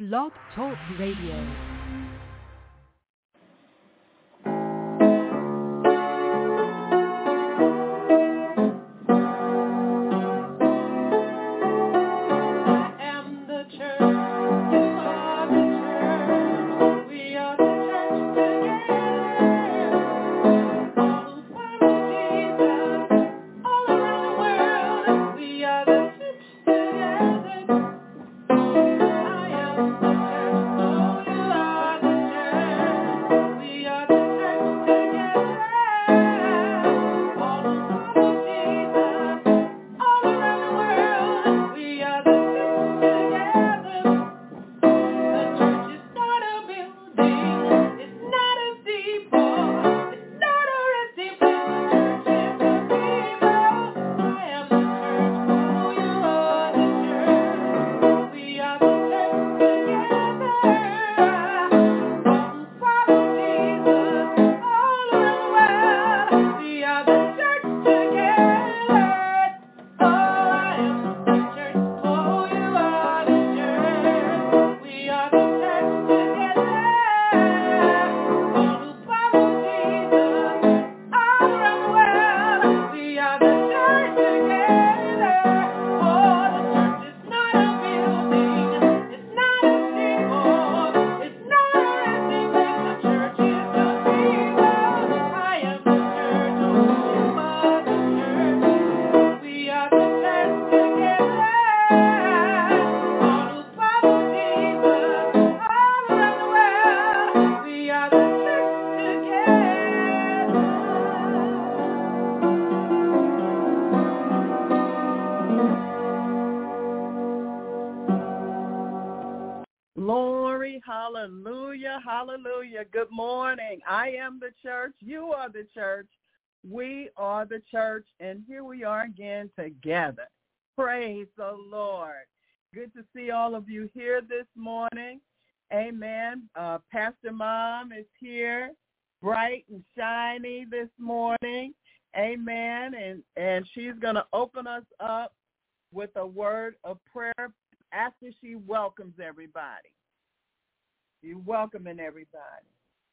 Blog Talk Radio. Hallelujah. Good morning. I am the church. You are the church. We are the church. And here we are again together. Praise the Lord. Good to see all of you here this morning. Amen. Pastor Mom is here, bright and shiny this morning. Amen. And she's going to open us up with a word of prayer after she welcomes everybody. You're welcoming everybody.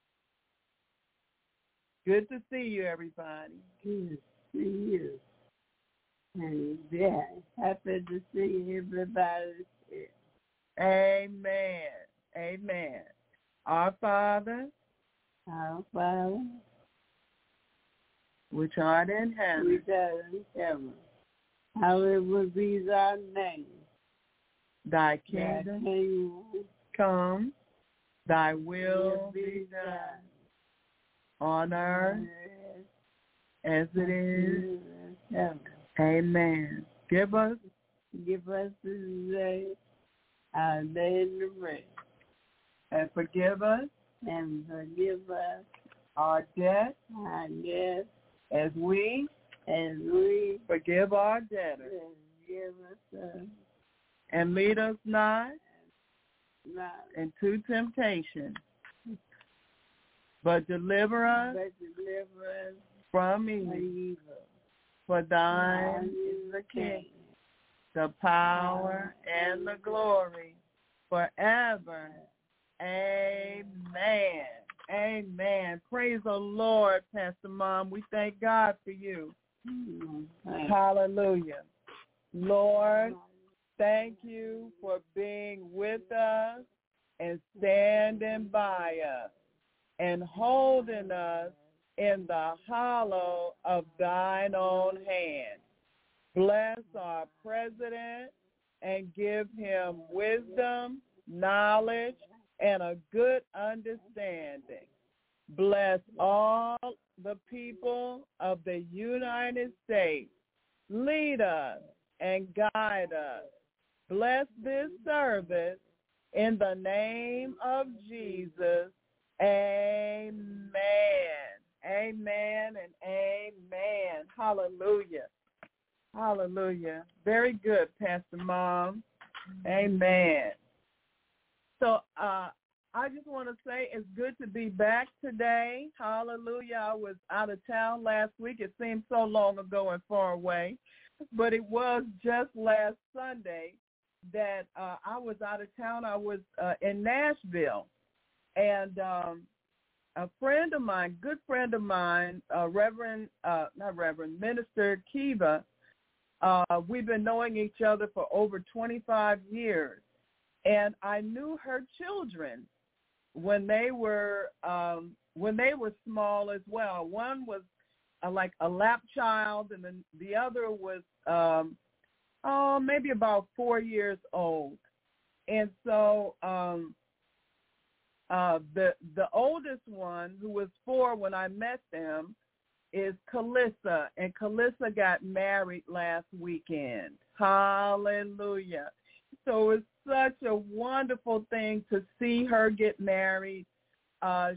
Good to see you, everybody. Good to see you. And yeah, happy to see everybody here. Amen. Amen. Our Father, which art in heaven, hallowed be thy name. Thy kingdom come. Thy will be done on earth as it is heaven. Amen. Give us this day our daily bread. And forgive us our debt as we forgive our debtors. And lead us not into temptation, but deliver us from evil. For thine is the kingdom, the power, and the glory forever. Amen. Amen. Praise the Lord, Pastor Mom. We thank God for you. Hallelujah. Lord, thank you for being with us and standing by us and holding us in the hollow of thine own hand. Bless our president and give him wisdom, knowledge, and a good understanding. Bless all the people of the United States. Lead us and guide us. Bless this service in the name of Jesus. Amen. Amen and amen. Hallelujah. Hallelujah. Very good, Pastor Mom. Amen. So I just want to say it's good to be back today. Hallelujah. I was out of town last week. It seemed so long ago and far away, but it was just last Sunday that I was out of town. I was in Nashville, and a friend of mine, good friend of mine, Minister Kiva, we've been knowing each other for over 25 years, and I knew her children when they were small as well. One was like a lap child, and then the other was maybe about 4 years old. And so the oldest one, who was 4 when I met them, is Calissa, and Calissa got married last weekend. Hallelujah. So it's such a wonderful thing to see her get married. Her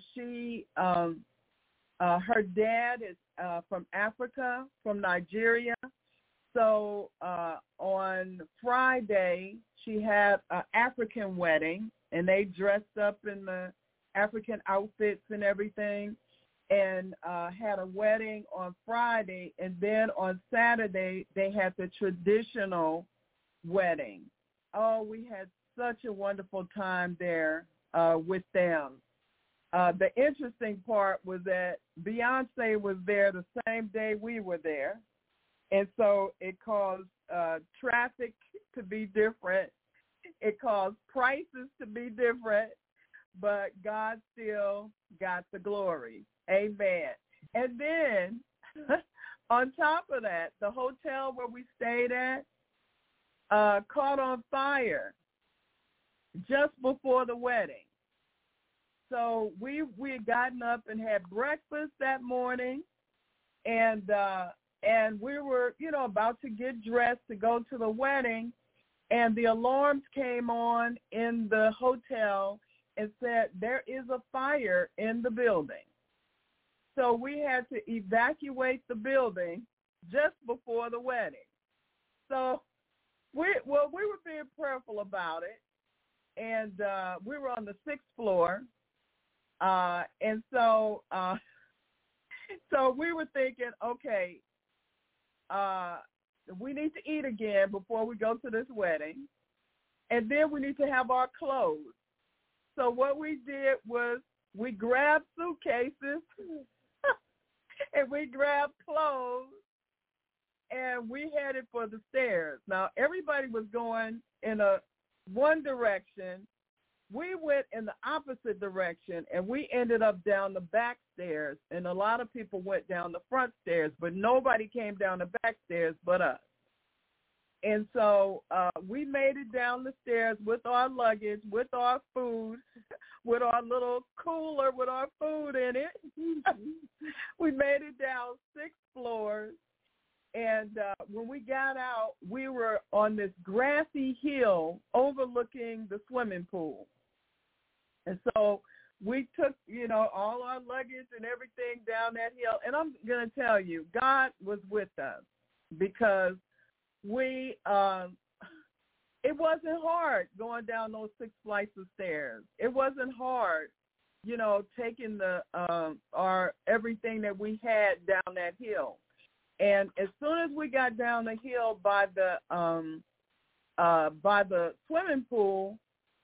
dad is from Africa, from Nigeria. So on Friday, she had an African wedding, and they dressed up in the African outfits and everything, and had a wedding on Friday. And then on Saturday, they had the traditional wedding. Oh, we had such a wonderful time there with them. The interesting part was that Beyonce was there the same day we were there. And so it caused traffic to be different. It caused prices to be different, but God still got the glory. Amen. And then on top of that, the hotel where we stayed at caught on fire just before the wedding. So we had gotten up and had breakfast that morning, and we were, about to get dressed to go to the wedding, and the alarms came on in the hotel and said there is a fire in the building. So we had to evacuate the building just before the wedding. So we were being prayerful about it, and we were on the 6th floor, and so we were thinking, okay, we need to eat again before we go to this wedding, and then we need to have our clothes. So what we did was we grabbed suitcases and we grabbed clothes, and we headed for the stairs. Now, everybody was going in one direction. We went in the opposite direction, and we ended up down the back stairs, and a lot of people went down the front stairs, but nobody came down the back stairs but us. And so we made it down the stairs with our luggage, with our food, with our little cooler with our food in it. We made it down 6 floors. And when we got out, we were on this grassy hill overlooking the swimming pool. And so we took, all our luggage and everything down that hill. And I'm going to tell you, God was with us, because it wasn't hard going down those 6 flights of stairs. It wasn't hard, taking our everything that we had down that hill. And as soon as we got down the hill by the swimming pool,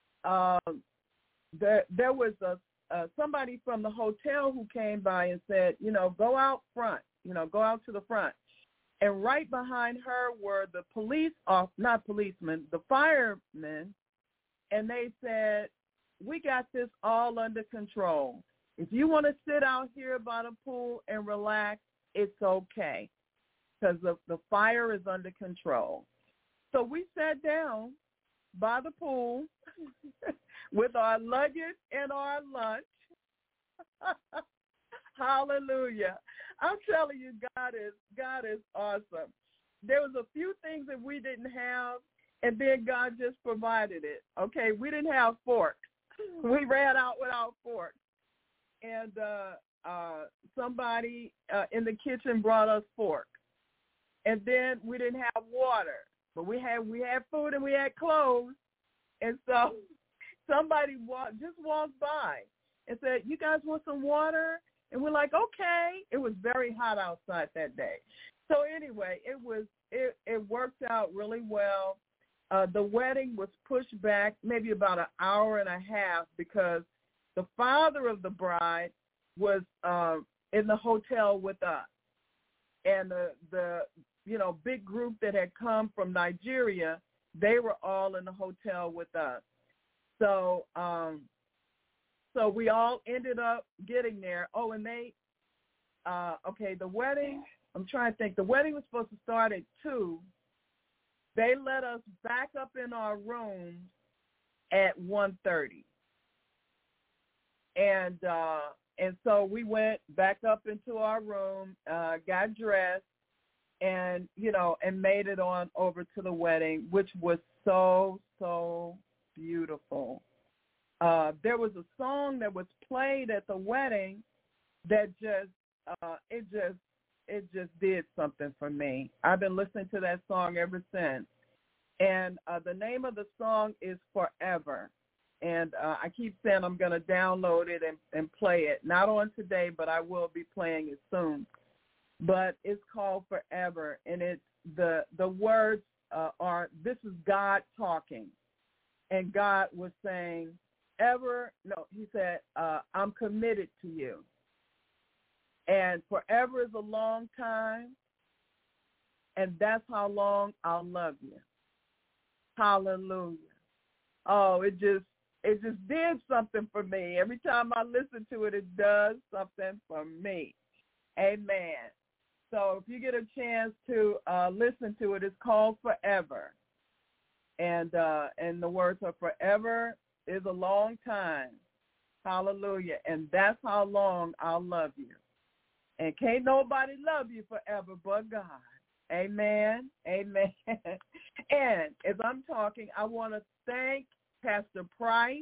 there was somebody from the hotel who came by and said, go out front, go out to the front. And right behind her were the the firemen, and they said, we got this all under control. If you want to sit out here by the pool and relax, it's okay, because the fire is under control. So we sat down by the pool with our luggage and our lunch. Hallelujah. I'm telling you, God is awesome. There was a few things that we didn't have, and then God just provided it. Okay, we didn't have forks. We ran out without forks. And somebody in the kitchen brought us forks. And then we didn't have water, but we had food and we had clothes. And so somebody just walked by and said, you guys want some water? And we're like, okay. It was very hot outside that day. So anyway, it worked out really well. the wedding was pushed back maybe about an hour and a half because the father of the bride was in the hotel with us. And the big group that had come from Nigeria, they were all in the hotel with us. So so we all ended up getting there. Oh, and they, the wedding, I'm trying to think. The wedding was supposed to start at 2. They let us back up in our room at 1:30. And so we went back up into our room, got dressed, and made it on over to the wedding, which was so, so beautiful. There was a song that was played at the wedding that it just did something for me. I've been listening to that song ever since. And the name of the song is Forever. And I keep saying I'm going to download it and play it. Not on today, but I will be playing it soon. But it's called Forever. And it's the words are, this is God talking. And God was saying, he said, I'm committed to you. And forever is a long time, and that's how long I'll love you. Hallelujah. Oh, it just did something for me. Every time I listen to it, it does something for me. Amen. So if you get a chance to listen to it, it's called Forever. And the words are forever is a long time. Hallelujah. And that's how long I'll love you. And can't nobody love you forever but God. Amen. Amen. And as I'm talking, I want to thank Pastor Price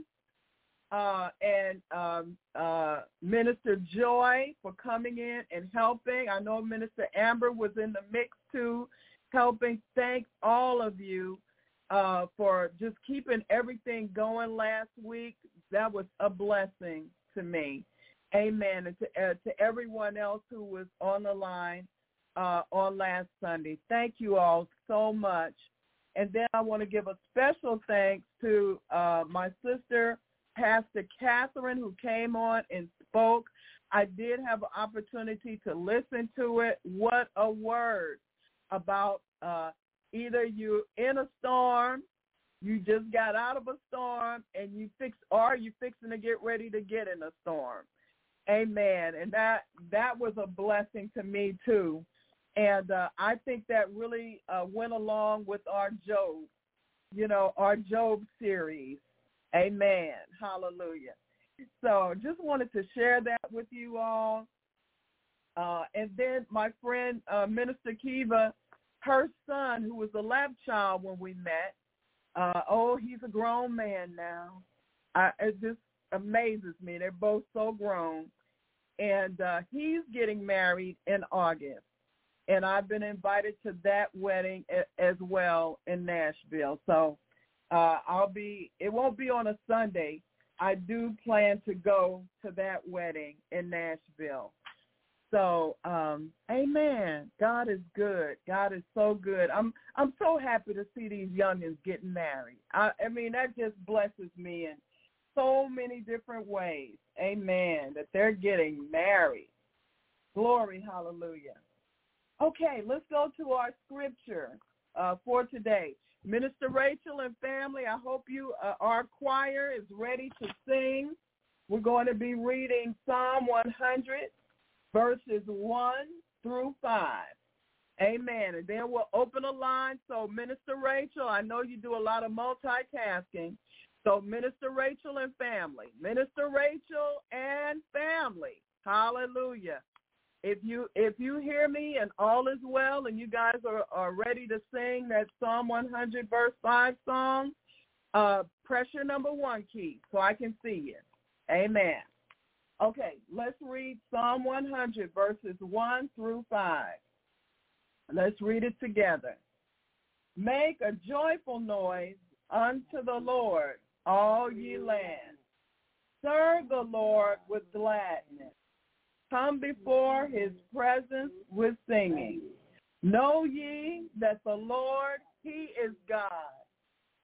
and Minister Joy for coming in and helping. I know Minister Amber was in the mix too, helping. Thank all of you for just keeping everything going last week. That was a blessing to me. Amen. And to everyone else who was on the line on last Sunday. Thank you all so much. And then I want to give a special thanks to my sister, Pastor Catherine, who came on and spoke. I did have an opportunity to listen to it. What a word about either you're in a storm, you just got out of a storm, and you're fixing to get ready to get in a storm. Amen. And that was a blessing to me too. And I think that really went along with our Job series. Amen. Hallelujah. So just wanted to share that with you all. And then my friend, Minister Kiva, her son, who was a lab child when we met, he's a grown man now. It just amazes me. They're both so grown. And he's getting married in August. And I've been invited to that wedding as well in Nashville. So it won't be on a Sunday. I do plan to go to that wedding in Nashville. So, amen. God is good. God is so good. I'm so happy to see these youngins getting married. I mean, that just blesses me in so many different ways. Amen. That they're getting married. Glory, hallelujah. Okay, let's go to our scripture for today. Minister Rachel and family, I hope our choir is ready to sing. We're going to be reading Psalm 100, verses 1 through 5. Amen. And then we'll open a line. So Minister Rachel, I know you do a lot of multitasking. So Minister Rachel and family. Minister Rachel and family. Hallelujah. If you hear me and all is well and you guys are ready to sing that Psalm 100 verse 5 song, press your number 1 key so I can see you. Amen. Okay, let's read Psalm 100 verses 1 through 5. Let's read it together. Make a joyful noise unto the Lord, all ye lands. Serve the Lord with gladness. Come before his presence with singing. Know ye that the Lord, he is God.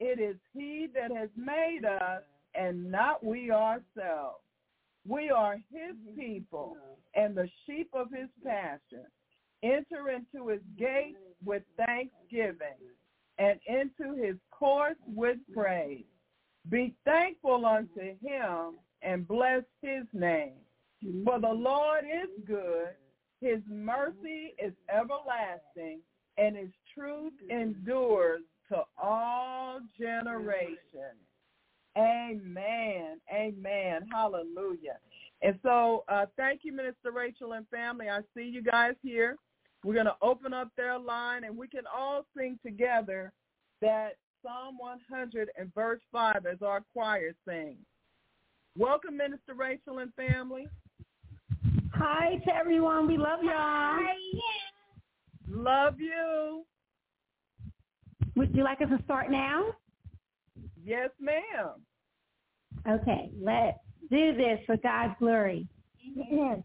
It is he that has made us and not we ourselves. We are his people and the sheep of his pasture. Enter into his gates with thanksgiving and into his courts with praise. Be thankful unto him and bless his name. For the Lord is good, his mercy is everlasting, and his truth endures to all generations. Amen. Amen. Hallelujah. And so thank you, Minister Rachel and family. I see you guys here. We're going to open up their line, and we can all sing together that Psalm 100 and verse 5 as our choir sings. Welcome, Minister Rachel and family. Hi to everyone. We love y'all. Hi. Love you. Would you like us to start now? Yes, ma'am. Okay, let's do this for God's glory. Amen.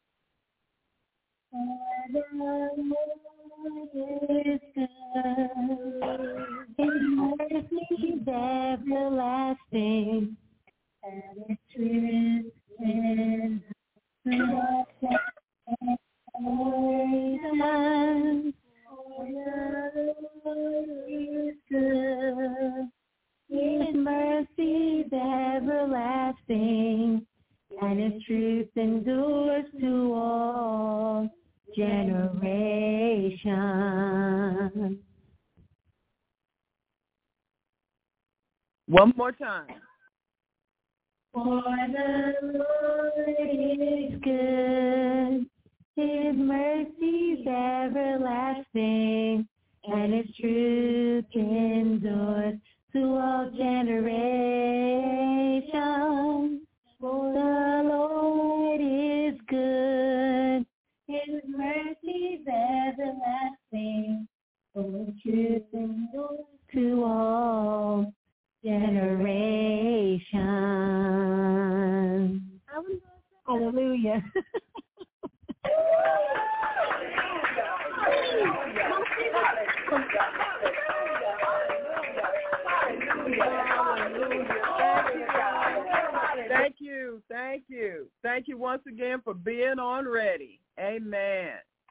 The Lord is good. His mercy is everlasting, and His truth is the Lord is good. His mercy is everlasting, and his truth endures to all generations. One more time. For the Lord is good, his mercy is everlasting, and his truth endures to all generations. For the Lord is good, his mercy is everlasting, and his truth endures to all generations. Hallelujah. Thank you once again for being on ready. Amen.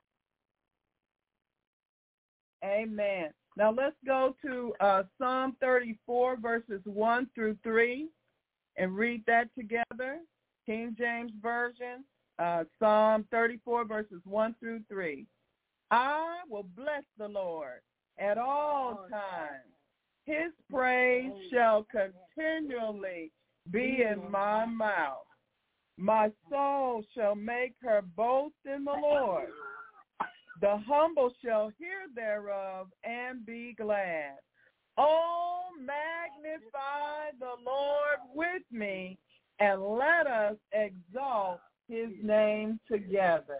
Amen. Now let's go to Psalm 34, verses 1 through 3, and read that together. King James Version, Psalm 34, verses 1 through 3. I will bless the Lord at all times. His praise shall continually be in my mouth. My soul shall make her boast in the Lord. The humble shall hear thereof and be glad. Oh, magnify the Lord with me, and let us exalt his name together.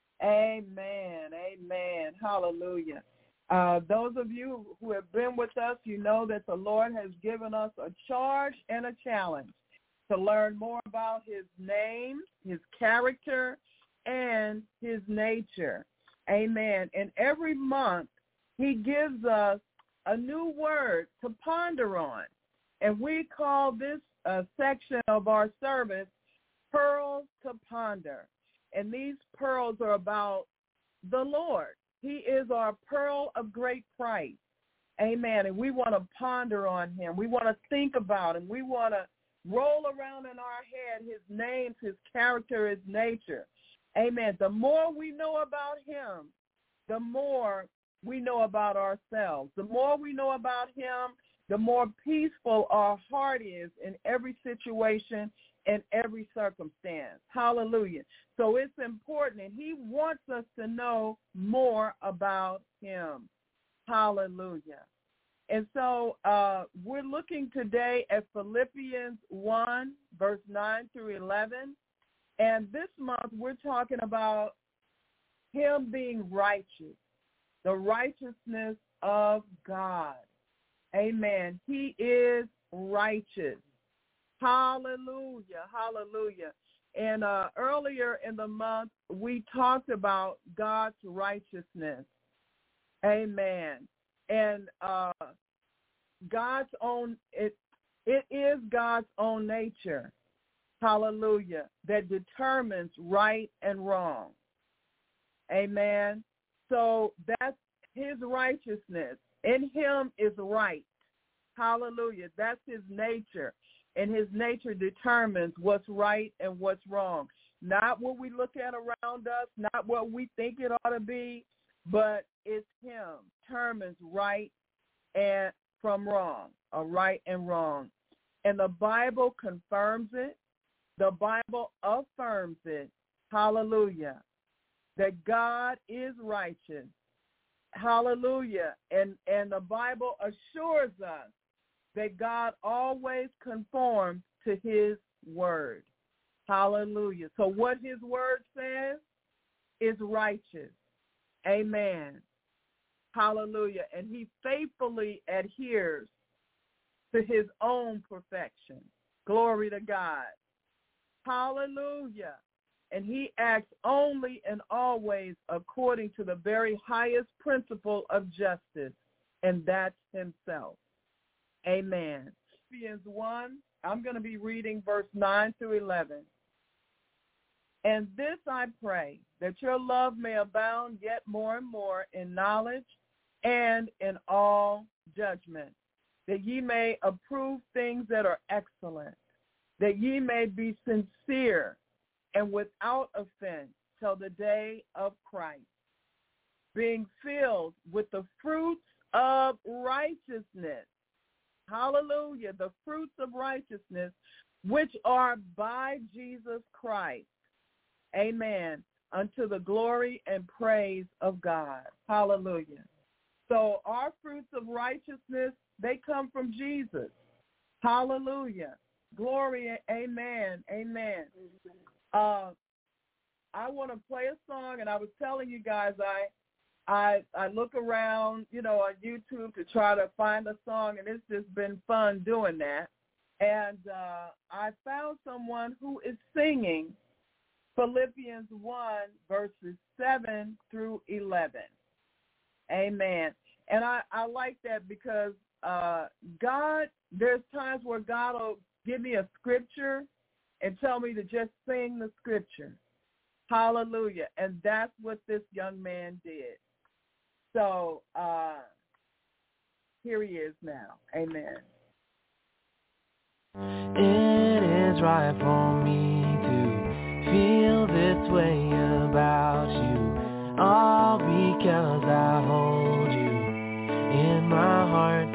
Amen. Amen. Hallelujah. Those of you who have been with us, you know that the Lord has given us a charge and a challenge to learn more about his name, his character, and his nature. Amen. And every month, he gives us a new word to ponder on. And we call this section of our service Pearls to Ponder. And these pearls are about the Lord. He is our pearl of great price. Amen. And we want to ponder on him. We want to think about him. We want to roll around in our head his names, his character, his nature. Amen. The more we know about him, the more we know about ourselves. The more we know about him, the more peaceful our heart is in every situation and every circumstance. Hallelujah. So it's important, and he wants us to know more about him. Hallelujah. And so we're looking today at Philippians 1, verse 9 through 11. And this month we're talking about him being righteous, the righteousness of God. Amen. He is righteous. Hallelujah. Hallelujah. And earlier in the month, we talked about God's righteousness. Amen. And God's own, it is God's own nature, hallelujah, that determines right and wrong. Amen. So that's his righteousness. In him is right. Hallelujah. That's his nature. And his nature determines what's right and what's wrong. Not what we look at around us, not what we think it ought to be, but it's him. Determines right and from wrong, or right and wrong. And the Bible confirms it. The Bible affirms it. Hallelujah. That God is righteous. Hallelujah. And the Bible assures us that God always conforms to his word. Hallelujah. So what his word says is righteous. Amen. Hallelujah. And he faithfully adheres to his own perfection. Glory to God. Hallelujah. And he acts only and always according to the very highest principle of justice, and that's himself. Amen. Philippians 1, I'm going to be reading verse 9 through 11. And this I pray, that your love may abound yet more and more in knowledge and in all judgment, that ye may approve things that are excellent, that ye may be sincere and without offense till the day of Christ, being filled with the fruits of righteousness. Hallelujah. The fruits of righteousness, which are by Jesus Christ. Amen. Unto the glory and praise of God. Hallelujah. So our fruits of righteousness, they come from Jesus. Hallelujah. Glory. Amen. Amen. I want to play a song, and I was telling you guys, I look around, on YouTube to try to find a song, and it's just been fun doing that. And I found someone who is singing Philippians 1, verses 7 through 11. Amen. And I like that because God, there's times where God will give me a scripture and tell me to just sing the scripture. Hallelujah. And that's what this young man did. So here he is now. Amen. It is right for me to feel this way about you, all because I hold you in my heart.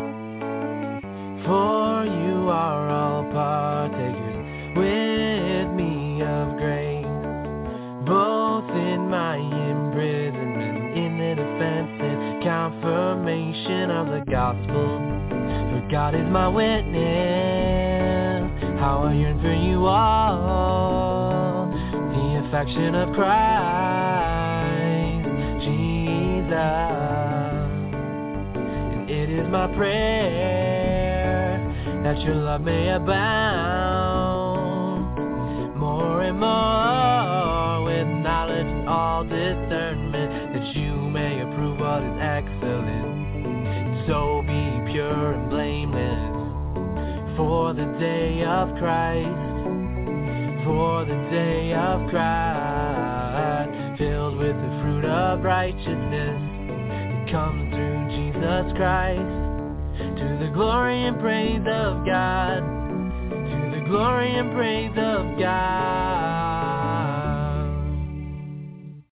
For you are all partakers with me of grace, both in my imprisonment, in the defense and confirmation of the gospel. For God is my witness, how I yearn for you all, the affection of Christ Jesus. And it is my prayer that your love may abound more and more with knowledge and all discernment, that you may approve what is excellent, so be pure and blameless for the day of Christ, for the day of Christ, filled with the fruit of righteousness that comes through Jesus Christ. To the glory and praise of God, to the glory and praise of God.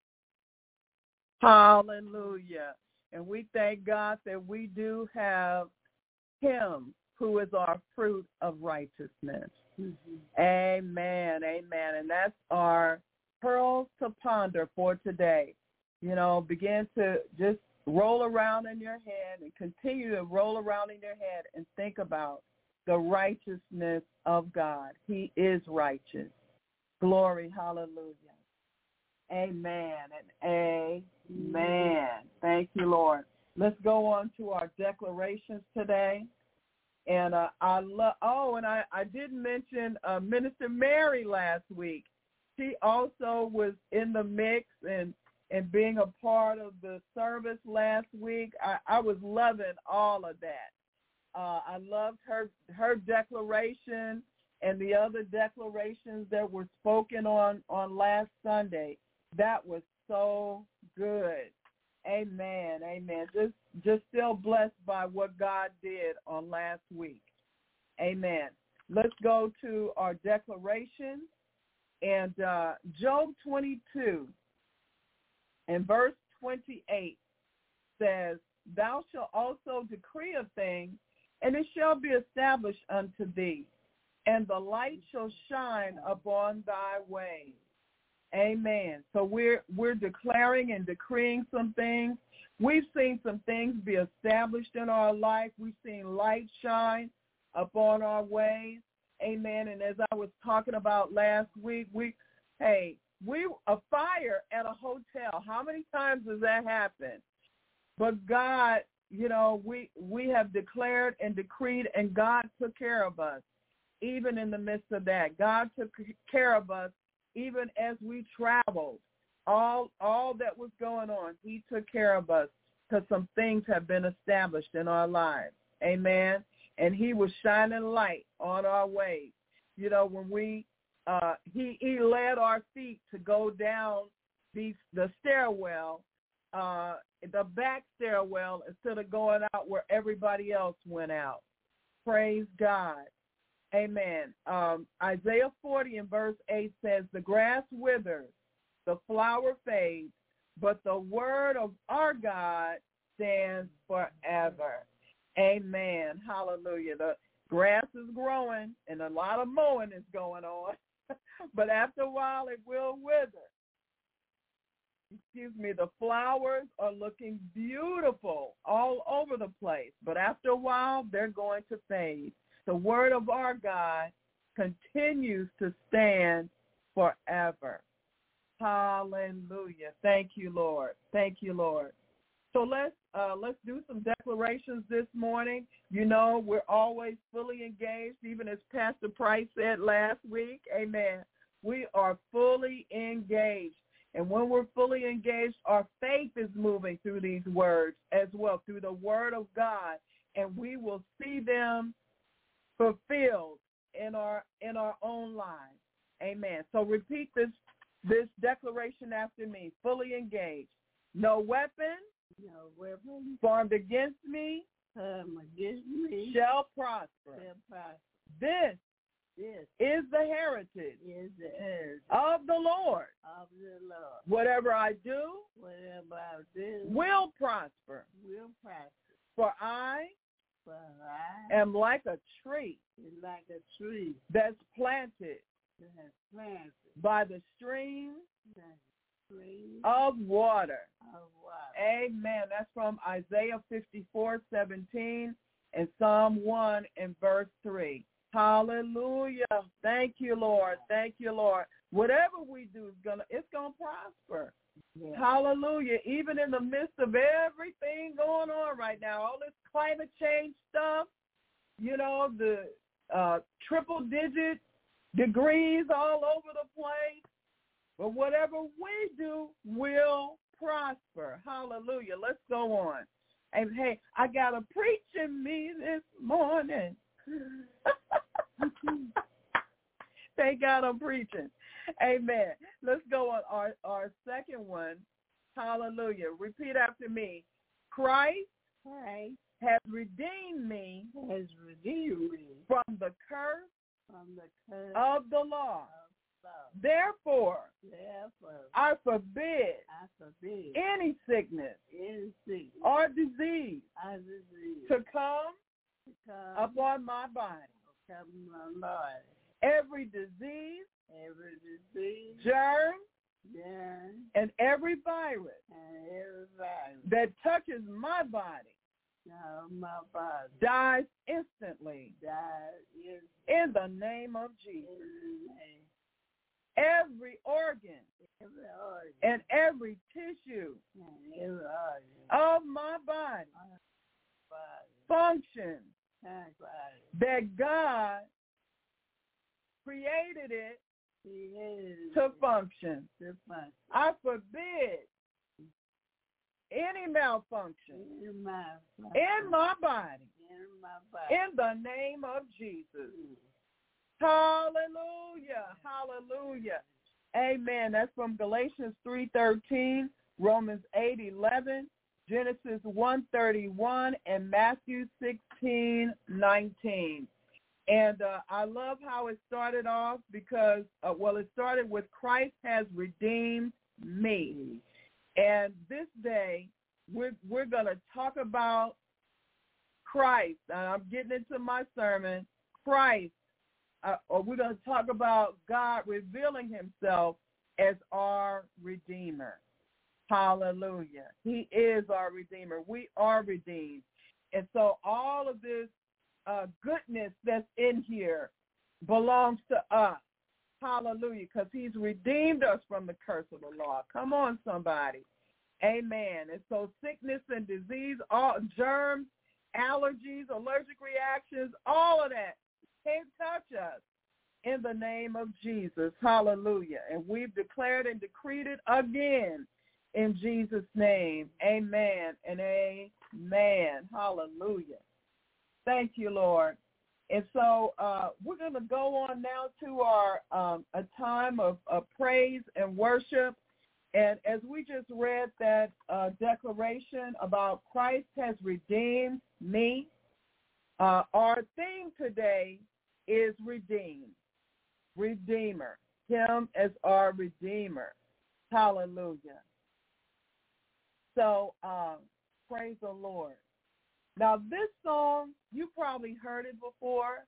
Hallelujah. And we thank God that we do have him who is our fruit of righteousness. Mm-hmm. Amen. Amen. And that's our pearls to ponder for today. Begin to just roll around in your head and continue to roll around in your head and think about the righteousness of God. He is righteous. Glory, hallelujah. Amen and amen. Thank you, Lord. Let's go on to our declarations today. And I didn't mention Minister Mary last week. She also was in the mix and being a part of the service last week. I was loving all of that. I loved her declaration and the other declarations that were spoken on last Sunday. That was so good. Amen. Amen. Just still blessed by what God did on last week. Amen. Let's go to our declaration. And Job 22 and verse 28 says, thou shalt also decree a thing, and it shall be established unto thee, and the light shall shine upon thy ways. Amen. So we're declaring and decreeing some things. We've seen some things be established in our life. We've seen light shine upon our ways. Amen. And as I was talking about last week, a fire at a hotel. How many times does that happen? But God, we have declared and decreed, and God took care of us, even in the midst of that. God took care of us even as we traveled. All that was going on, he took care of us because some things have been established in our lives. Amen. And he was shining light on our ways. When we he led our feet to go down the stairwell, the back stairwell, instead of going out where everybody else went out. Praise God. Amen. Isaiah 40 and verse 8 says, the grass withers, the flower fades, but the word of our God stands forever. Amen. Hallelujah. The grass is growing and a lot of mowing is going on, but after a while it will wither. The flowers are looking beautiful all over the place, but after a while they're going to fade. The word of our God continues to stand forever. Hallelujah. Thank you, Lord. Thank you, Lord. So let's do some declarations this morning. We're always fully engaged, even as Pastor Price said last week. Amen. We are fully engaged. And when we're fully engaged, our faith is moving through these words as well, through the word of God, and we will see them fulfilled in our own lives. Amen. So repeat this declaration after me. Fully engaged. No weapon formed against me shall prosper. This is the heritage of the Lord. Whatever I do will prosper. For I am like a tree that's planted by the stream of water. Amen. That's from Isaiah 54:17 and Psalm 1 and verse 3. Hallelujah. Thank you, Lord. Thank you, Lord. Whatever we do, it's gonna prosper. Yeah. Hallelujah. Even in the midst of everything going on right now, all this climate change stuff, the triple-digit degrees all over the place. But whatever we do will prosper. Hallelujah. Let's go on. And, hey, I got a preach in me this morning. Thank God I'm preaching. Amen. Let's go on our second one. Hallelujah. Repeat after me. Christ has redeemed me from the curse of the law. Therefore, I forbid any sickness or disease to come upon my body. Every disease, germ, and every virus that touches my body dies instantly in the name of Jesus. Every organ and every tissue of my body functions that God created it to function. I forbid any malfunction in my body. In the name of Jesus. Hallelujah. Hallelujah. Amen. That's from Galatians 3:13, Romans 8:11, Genesis 1:31, and Matthew 16:19. And I love how it started off because, it started with Christ has redeemed me. And this day, we're going to talk about Christ. And I'm getting into my sermon, Christ. Or we're going to talk about God revealing himself as our Redeemer. Hallelujah. He is our Redeemer. We are redeemed. And so all of this goodness that's in here belongs to us. Hallelujah. Because he's redeemed us from the curse of the law. Come on, somebody. Amen. And so sickness and disease, all germs, allergies, allergic reactions, all of that can't touch us in the name of Jesus. Hallelujah. And we've declared and decreed it again in Jesus' name. Amen and amen. Hallelujah. Thank you, Lord. And so we're going to go on now to our a time of praise and worship. And as we just read that declaration about Christ has redeemed me, our theme today is redeemed, Redeemer, him as our Redeemer. Hallelujah. So praise the Lord. Now this song, you probably heard it before.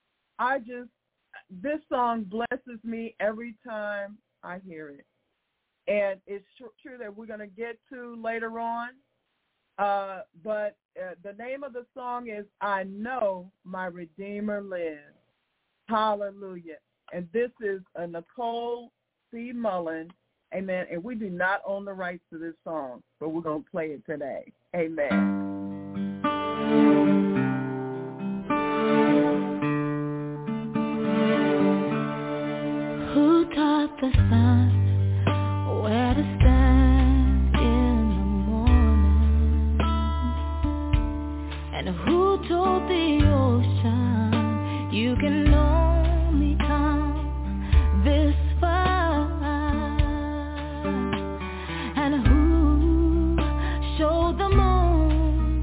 This song blesses me every time I hear it. And it's true that we're going to get to later on. But the name of the song is I Know My Redeemer Lives. Hallelujah. And this is Nicole C. Mullen. Amen. And we do not own the rights to this song, but we're going to play it today. Amen. Who taught the sun where to stand in the morning? And who told the ocean you can only come this far? And who showed the moon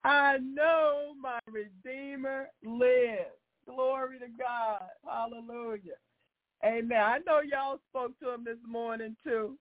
I know my Redeemer lives. Glory to God. Hallelujah. Amen. I know y'all spoke to him this morning too.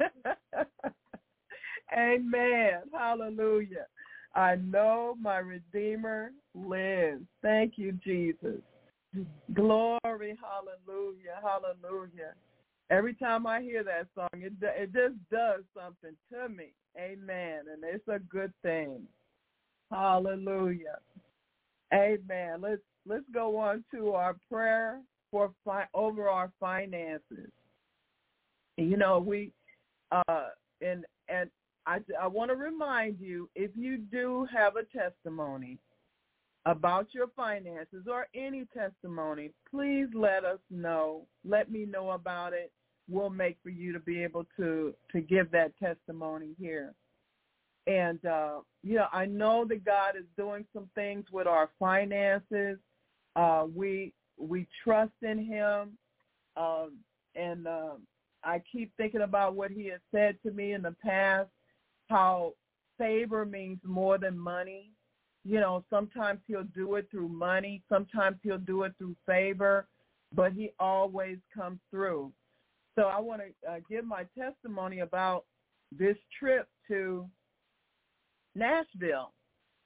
Amen. Hallelujah. I know my Redeemer lives. Thank you, Jesus. Glory. Hallelujah. Hallelujah. Every time I hear that song, it just does something to me. Amen. And it's a good thing. Hallelujah. Amen. Let's go on to our prayer for over our finances. You know, we and I want to remind you, if you do have a testimony about your finances or any testimony, please let us know. Let me know about it. We'll make for you to be able to give that testimony here. And, you know, I know that God is doing some things with our finances. We trust in him. And I keep thinking about what he has said to me in the past, how favor means more than money. You know, sometimes he'll do it through money. Sometimes he'll do it through favor, but he always comes through. So I want to give my testimony about this trip to Nashville.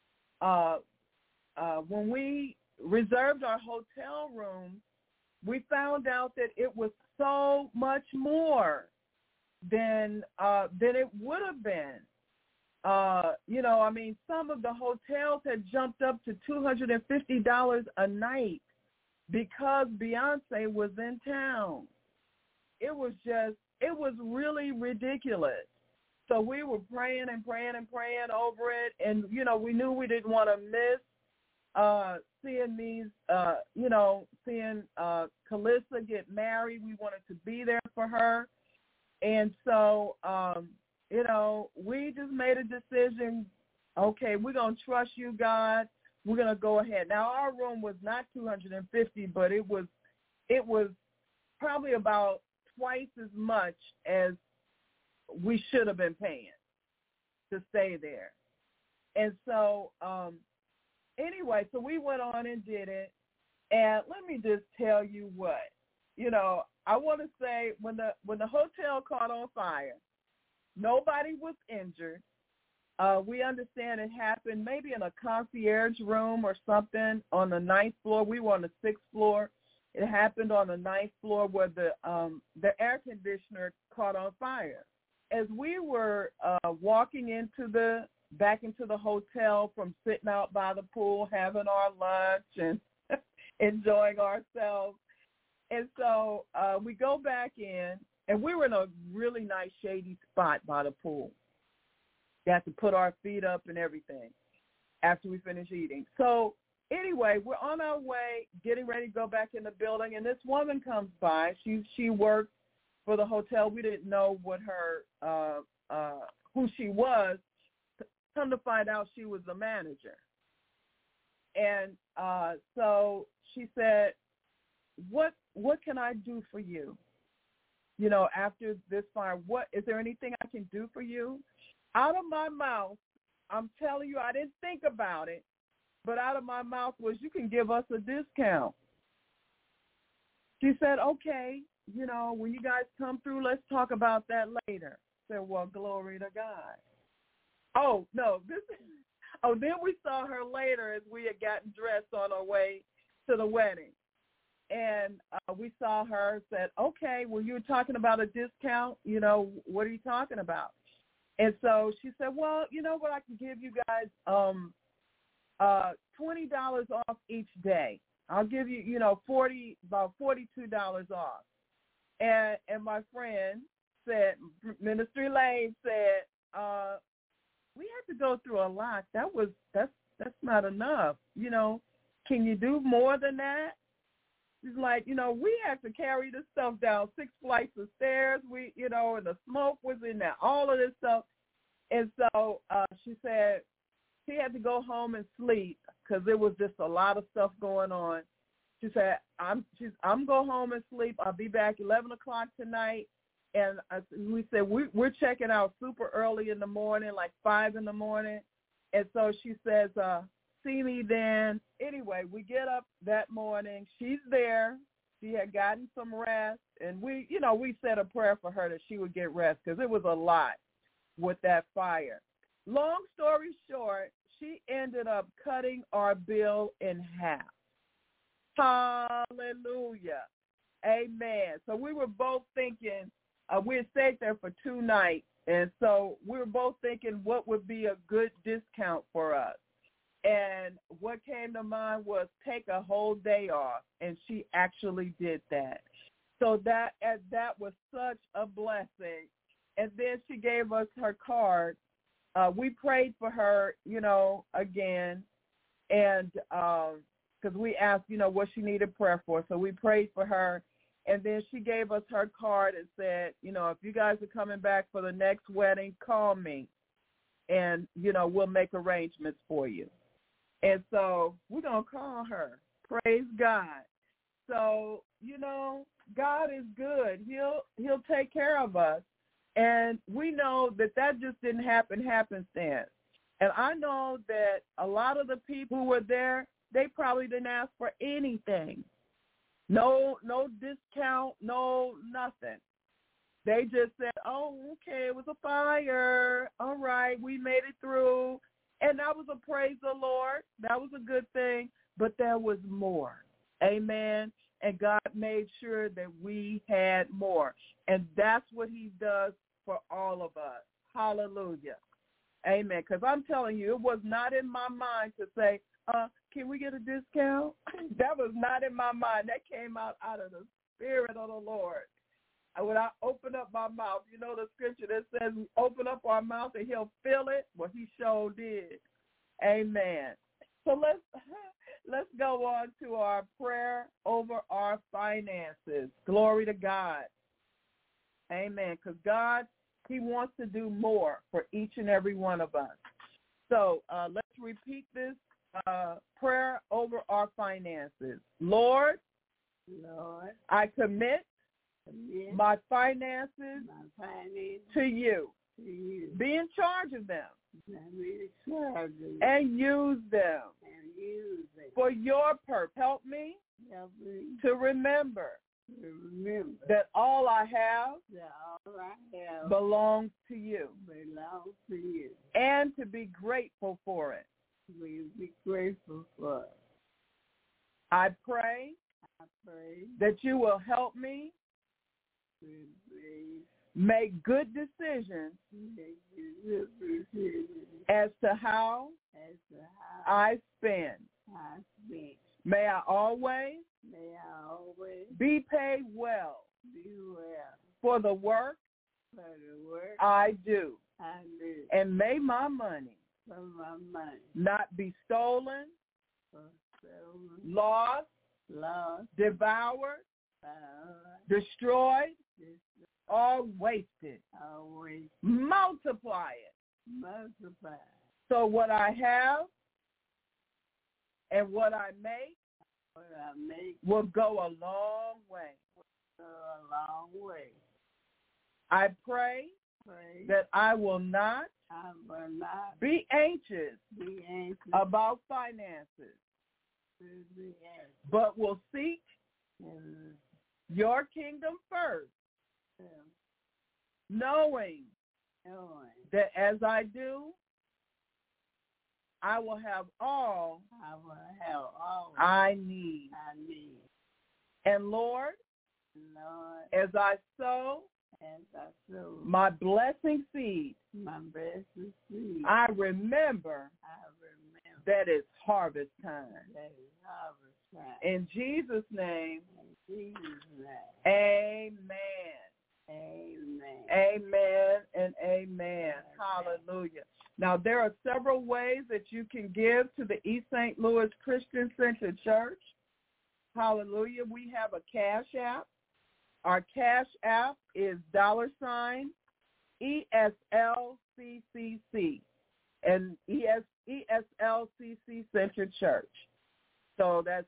When we reserved our hotel room, we found out that it was so much more than it would have been. You know, I mean, some of the hotels had jumped up to $250 a night because Beyonce was in town. It was really ridiculous. So we were praying and praying and praying over it. And, you know, we knew we didn't want to miss seeing these, you know, seeing Calissa get married. We wanted to be there for her. And so, you know, we just made a decision, okay, we're going to trust you, God. We're going to go ahead. Now, our room was not $250, but it was probably about twice as much as we should have been paying to stay there. And so, anyway, so we went on and did it. And let me just tell you what, you know, I want to say when the hotel caught on fire, nobody was injured. We understand it happened maybe in a concierge room or something on the 9th floor. We were on the 6th floor. It happened on the 9th floor where the air conditioner caught on fire. As we were walking back into the hotel from sitting out by the pool, having our lunch and enjoying ourselves, and so we go back in, and we were in a really nice shady spot by the pool. We had to put our feet up and everything after we finished eating. So anyway, we're on our way, getting ready to go back in the building, and this woman comes by. She worked for the hotel. We didn't know what her who she was. Come to find out, she was the manager. And so she said, "What can I do for you? You know, after this fire, is there anything I can do for you?" Out of my mouth, I'm telling you, I didn't think about it, but out of my mouth was, "You can give us a discount." She said, "Okay, you know, when you guys come through, let's talk about that later." I said, "Well, glory to God." Oh, no, then we saw her later as we had gotten dressed on our way to the wedding. And we saw her, said, "Okay, well, you were talking about a discount. You know, what are you talking about?" And so she said, "Well, you know what, I can give you guys $20 off each day. I'll give you, you know, about $42 off." And my friend said, Ministry Lane said, "We had to go through a lot. That's not enough. You know, can you do more than that?" She's like, "You know, we had to carry this stuff down 6 flights of stairs. We, you know, and the smoke was in there, all of this stuff." And so she said she had to go home and sleep because there was just a lot of stuff going on. She said, I'm go home and sleep. I'll be back 11 o'clock tonight. And we said, we're checking out super early in the morning, like 5 in the morning. And so she says, see me then. Anyway, we get up that morning. She's there. She had gotten some rest. And we said a prayer for her that she would get rest because it was a lot with that fire. Long story short, she ended up cutting our bill in half. Hallelujah. Amen. So we were both thinking, we had stayed there for 2 nights, and so we were both thinking what would be a good discount for us. And what came to mind was take a whole day off, and she actually did that. So that was such a blessing. And then she gave us her card. We prayed for her, again, and because we asked, what she needed prayer for. So we prayed for her, and then she gave us her card and said, if you guys are coming back for the next wedding, call me, and, we'll make arrangements for you. And so we're going to call her. Praise God. So, God is good. He'll take care of us. And we know that just didn't happen happenstance. And I know that a lot of the people who were there, they probably didn't ask for anything. No discount, no nothing. They just said, oh, okay, it was a fire. All right, we made it through. And that was a praise the Lord. That was a good thing. But there was more. Amen. And God made sure that we had more. And that's what he does for all of us. Hallelujah. Amen. Because I'm telling you, it was not in my mind to say, can we get a discount? That was not in my mind. That came out of the Spirit of the Lord. And when I open up my mouth, the scripture that says we open up our mouth and he'll fill it. Well, he sure did. Amen. So let's go on to our prayer over our finances. Glory to God. Amen. Because God, he wants to do more for each and every one of us. So let's repeat this prayer over our finances. Lord, I commit my finances to you. Be in charge of them. And use them for your purpose. Help me to remember that all I have belongs to you. And to be grateful for it. I pray that you will help me make good decisions as to how I spend. May I always be paid well for the work I do. And may my money not be stolen, lost, devoured, destroyed, or wasted. Multiply it. So what I have and what I make will go a long way. I pray that I will not be anxious about finances, but will seek your kingdom first, knowing that as I do, I will have all I need. And Lord, as I sow my blessing seed, I remember that it's harvest time. In Jesus' name, amen. Amen and amen. Hallelujah. Now, there are several ways that you can give to the East St. Louis Christian Center Church. Hallelujah. We have a Cash App. Our Cash App is $ESLCCC and ESLCC Center Church. So that's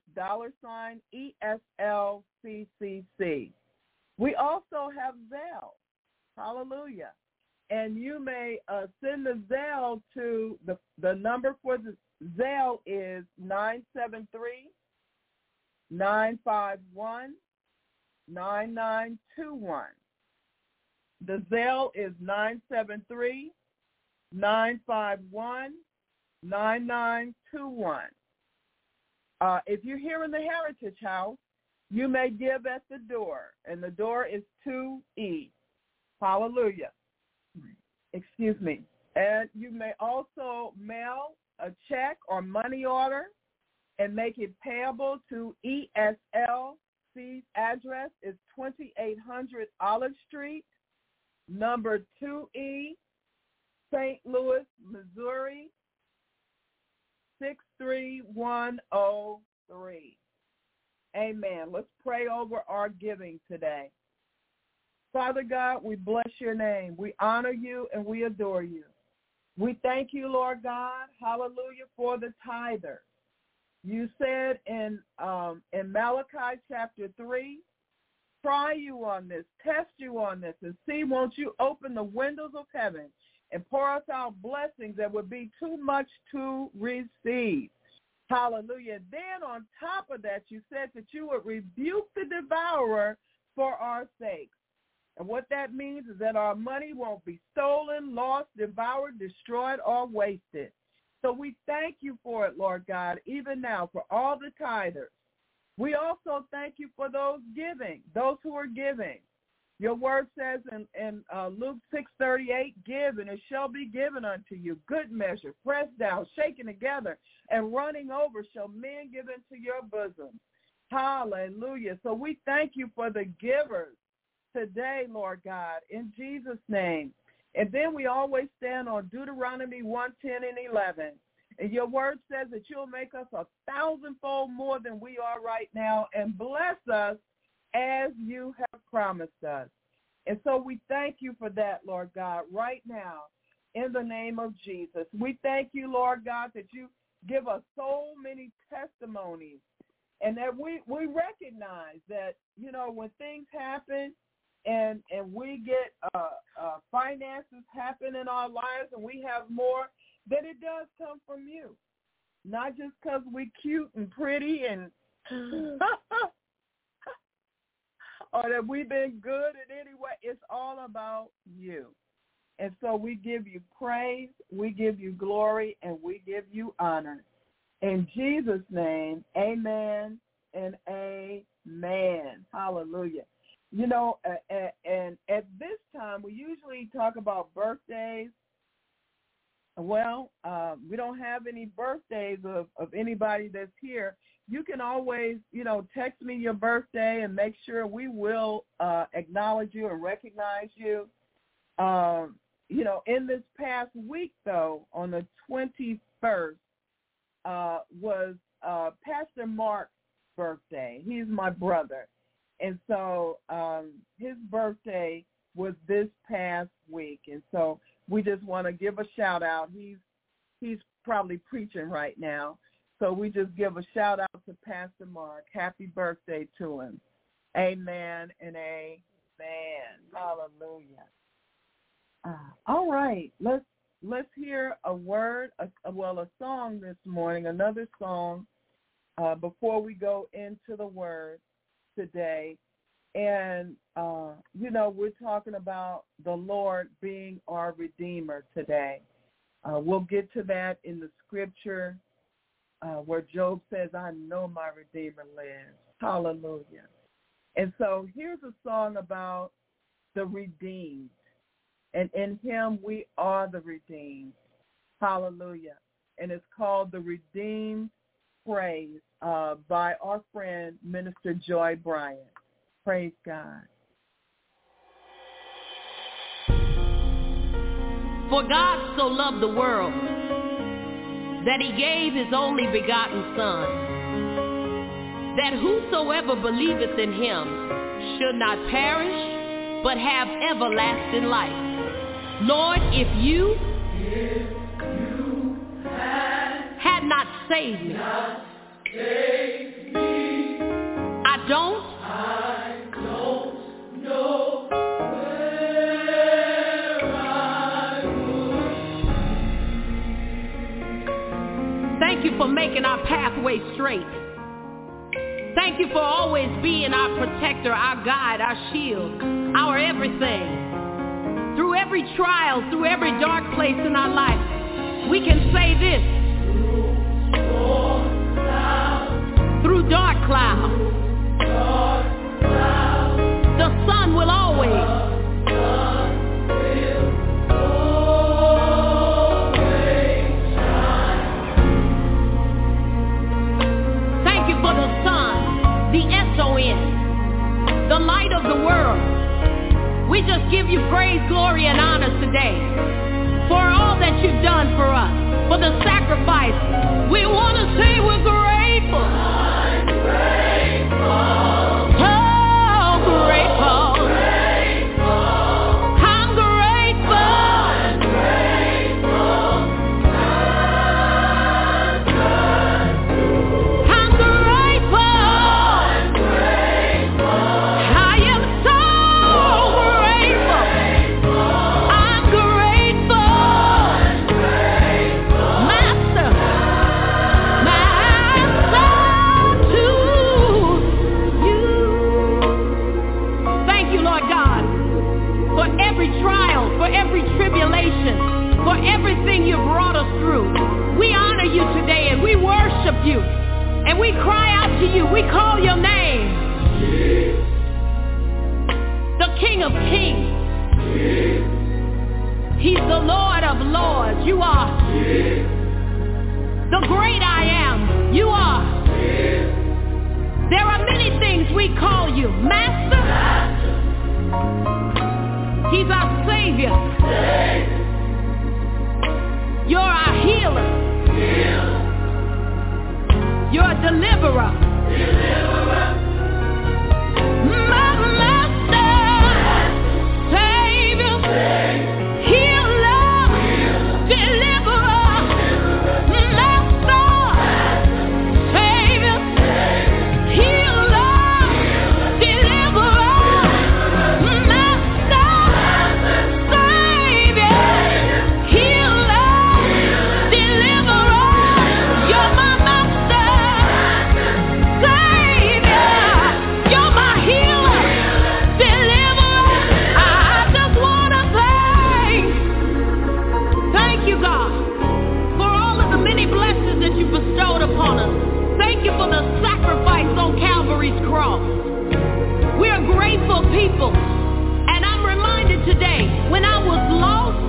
$ESLCCC. We also have Zelle. Hallelujah. and you may send the Zelle to the number for the Zelle is 973-951-9921. The Zelle is 973-951-9921. If you're here in the Heritage House, you may give at the door, and the door is 2E. Hallelujah. Excuse me. And you may also mail a check or money order and make it payable to ESLC's address is 2800 Olive Street, number 2E, St. Louis, Missouri, 63103. Amen. Let's pray over our giving today. Father God, we bless your name. We honor you and we adore you. We thank you, Lord God, hallelujah, for the tither. You said in Malachi chapter 3, try you on this, test you on this, and see, won't you open the windows of heaven and pour us out blessings that would be too much to receive. Hallelujah. Then on top of that, you said that you would rebuke the devourer for our sake. And what that means is that our money won't be stolen, lost, devoured, destroyed, or wasted. So we thank you for it, Lord God, even now, for all the tithers. We also thank you for those giving, those who are giving. Your word says in Luke 6:38, give, and it shall be given unto you. Good measure, pressed down, shaken together, and running over shall men give into your bosom. Hallelujah. So we thank you for the givers today, Lord God, in Jesus' name. And then we always stand on Deuteronomy 1:10 and 11. And your word says that you'll make us 1,000-fold more than we are right now and bless us as you have promised us. And so we thank you for that, Lord God, right now in the name of Jesus. We thank you, Lord God, that you give us so many testimonies and that we recognize that, you know, when things happen, and we get finances happen in our lives and we have more, that it does come from you. Not just because we cute and pretty and or that we've been good in any way. It's all about you. And so we give you praise, we give you glory, and we give you honor. In Jesus' name, amen and amen. Hallelujah. You know, and at this time, we usually talk about birthdays. Well, we don't have any birthdays of anybody that's here. You can always, you know, text me your birthday and make sure we will acknowledge you and recognize you. You know, in this past week, though, on the 21st, was Pastor Mark's birthday. He's my brother. And so his birthday was this past week. And so we just want to give a shout out. He's probably preaching right now. So we just give a shout out to Pastor Mark. Happy birthday to him. Amen and amen. Hallelujah. All right. Let's hear a word, a song this morning, another song before we go into the word today. And, you know, we're talking about the Lord being our Redeemer today. We'll get to that in the scripture where Job says, I know my Redeemer lives. Hallelujah. And so here's a song about the redeemed. And in him we are the redeemed. Hallelujah. And it's called The Redeemed Praise by our friend, Minister Joy Bryant. Praise God. For God so loved the world that he gave his only begotten Son, that whosoever believeth in him should not perish, but have everlasting life. Lord, if you had not saved me, I don't know where I you for making our pathway straight. Thank you for always being our protector, our guide, our shield, our everything. Through every trial, through every dark place in our life, we can say this. Through dark clouds, the sun will always the S-O-N, the light of the world. We just give you praise, glory, and honor today for all that you've done for us, for the sacrifice. We want to say we're grateful. I'm grateful. Oh, grateful. I'm grateful. For everything you brought us through. We honor you today and we worship you. And we cry out to you. We call your name. The King of Kings. He's the Lord of Lords. You are. The great I am. You are. There are many things we call you. Master. He's our Savior. You're our healer. You're a deliverer. My master, Savior, healer, deliverer. Master, Savior, healer, deliverer. Master, Savior, healer. You bestowed upon us. Thank you for the sacrifice on Calvary's cross. We are grateful people. And I'm reminded today, when I was lost,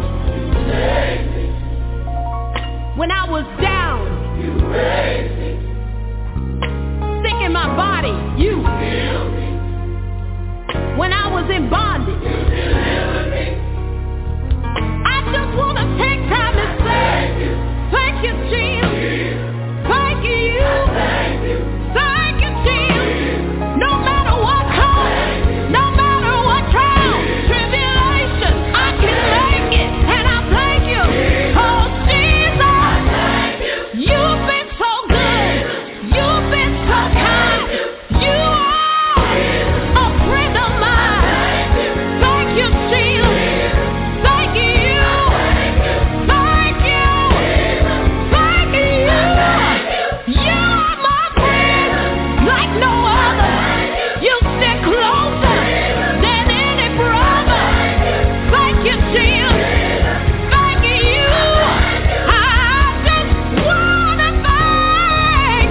when I was down, you raised me. Sick in my body, you healed me. When I was in bondage, you delivered me. I just want to take time to say thank you, Jesus. Thank you. Thank you. Thank you, Jesus. No matter what comes, no matter what trial, tribulation, I can make it, and I thank you. Oh, Jesus, you've been so good. You've been so kind. You are a friend of mine. Thank you, Jesus. Thank you. Thank you. Thank you. You are my friend like no other. You stick closer than any brother. Thank you, Jesus. Thank you. I just want to thank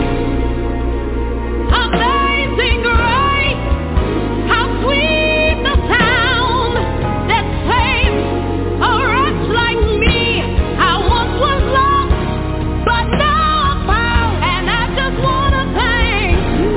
Amazing Grace. How sweet the sound that saves a wretch like me. I once was lost, but now I'm found, and I just want to thank you.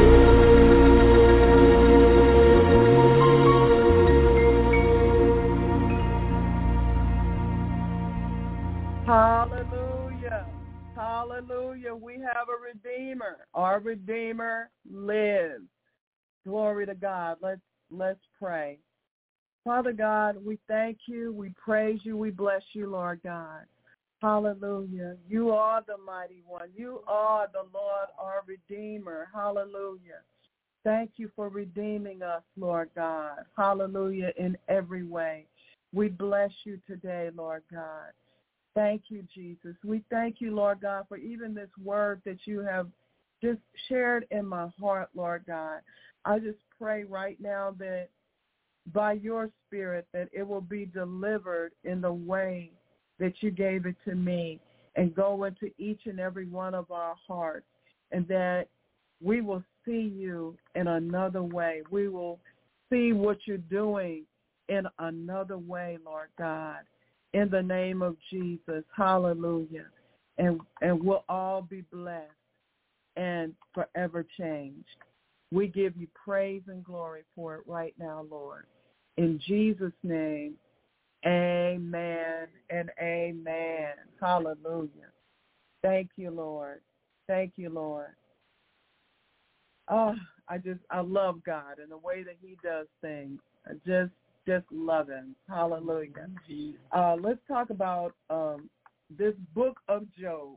Hallelujah. Hallelujah. We have a Redeemer. Our Redeemer lives. Glory to God. Let's pray. Father God, we thank you. We praise you. We bless you, Lord God. Hallelujah. You are the mighty one. You are the Lord, our Redeemer. Hallelujah. Thank you for redeeming us, Lord God. Hallelujah, in every way. We bless you today, Lord God. Thank you, Jesus. We thank you, Lord God, for even this word that you have just shared in my heart, Lord God. I just pray right now that by your Spirit that it will be delivered in the way that you gave it to me and go into each and every one of our hearts, and that we will see you in another way. We will see what you're doing in another way, Lord God, in the name of Jesus. Hallelujah. And we'll all be blessed and forever changed. We give you praise and glory for it right now, Lord. In Jesus' name, amen and amen. Hallelujah. Thank you, Lord. Thank you, Lord. Oh, I love God and the way that he does things. I just love him. Hallelujah. Let's talk about this book of Job.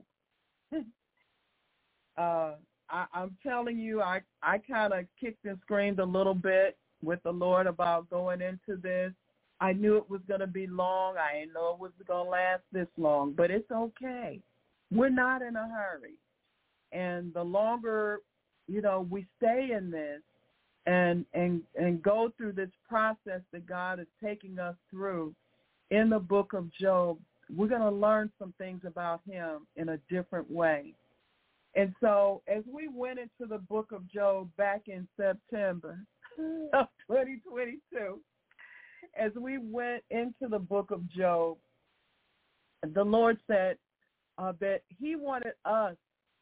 I'm telling you, I kind of kicked and screamed a little bit with the Lord about going into this. I knew it was going to be long. I didn't know it was going to last this long, but it's okay. We're not in a hurry. And the longer, we stay in this and go through this process that God is taking us through in the book of Job, we're going to learn some things about him in a different way. And so as we went into the book of Job back in September of 2022, as we went into the book of Job, the Lord said that he wanted us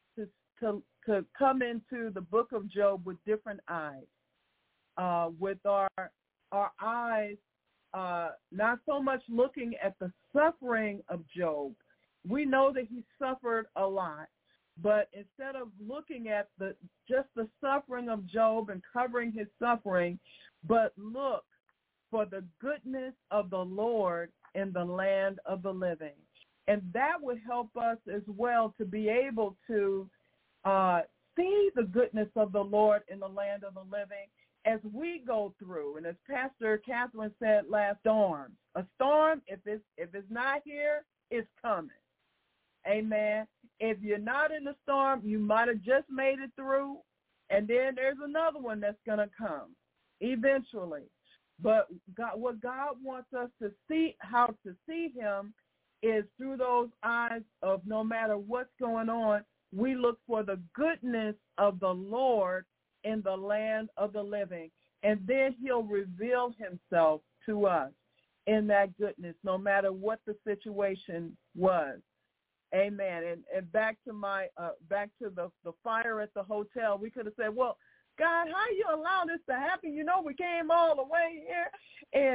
to come into the book of Job with different eyes, with our eyes not so much looking at the suffering of Job. We know that he suffered a lot. But instead of looking at just the suffering of Job and covering his suffering, but look for the goodness of the Lord in the land of the living. And that would help us as well to be able to see the goodness of the Lord in the land of the living as we go through. And as Pastor Catherine said last, storm. A storm, if it's not here, it's coming. Amen. If you're not in the storm, you might have just made it through, and then there's another one that's going to come eventually. But what God wants us to see, how to see him, is through those eyes of no matter what's going on, we look for the goodness of the Lord in the land of the living, and then he'll reveal himself to us in that goodness, no matter what the situation was. Amen. And back to the fire at the hotel, we could have said, well, God, how you allow this to happen? We came all the way here.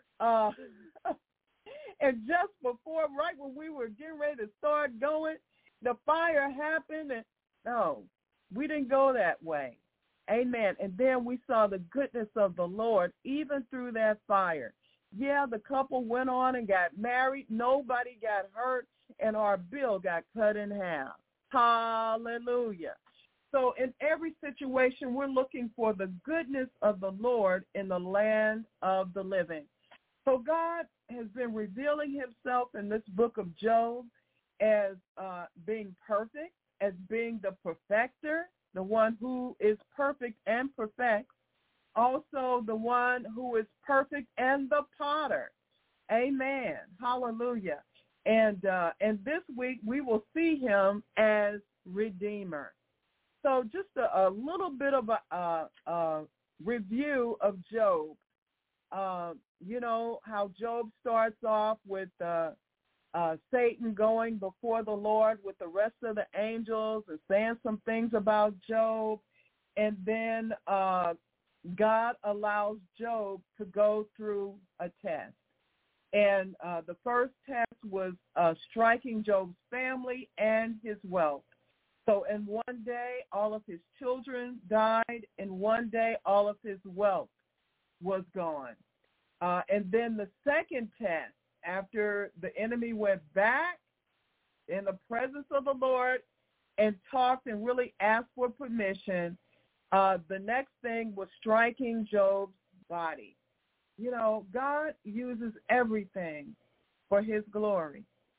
And just before, right when we were getting ready to start going, the fire happened. And no, we didn't go that way. Amen. And then we saw the goodness of the Lord even through that fire. Yeah, the couple went on and got married. Nobody got hurt. And our bill got cut in half. Hallelujah. So in every situation, we're looking for the goodness of the Lord in the land of the living. So God has been revealing himself in this book of Job as being perfect, as being the perfecter, the one who is perfect and perfect, also the one who is perfect and the potter. Amen. Hallelujah. And this week we will see him as Redeemer. So just a little bit of a review of Job. How Job starts off with Satan going before the Lord with the rest of the angels and saying some things about Job. And then God allows Job to go through a test. And the first test was striking Job's family and his wealth. So in one day, all of his children died. In one day, all of his wealth was gone. And then the second test, after the enemy went back in the presence of the Lord and talked and really asked for permission, the next thing was striking Job's body. God uses everything for his glory.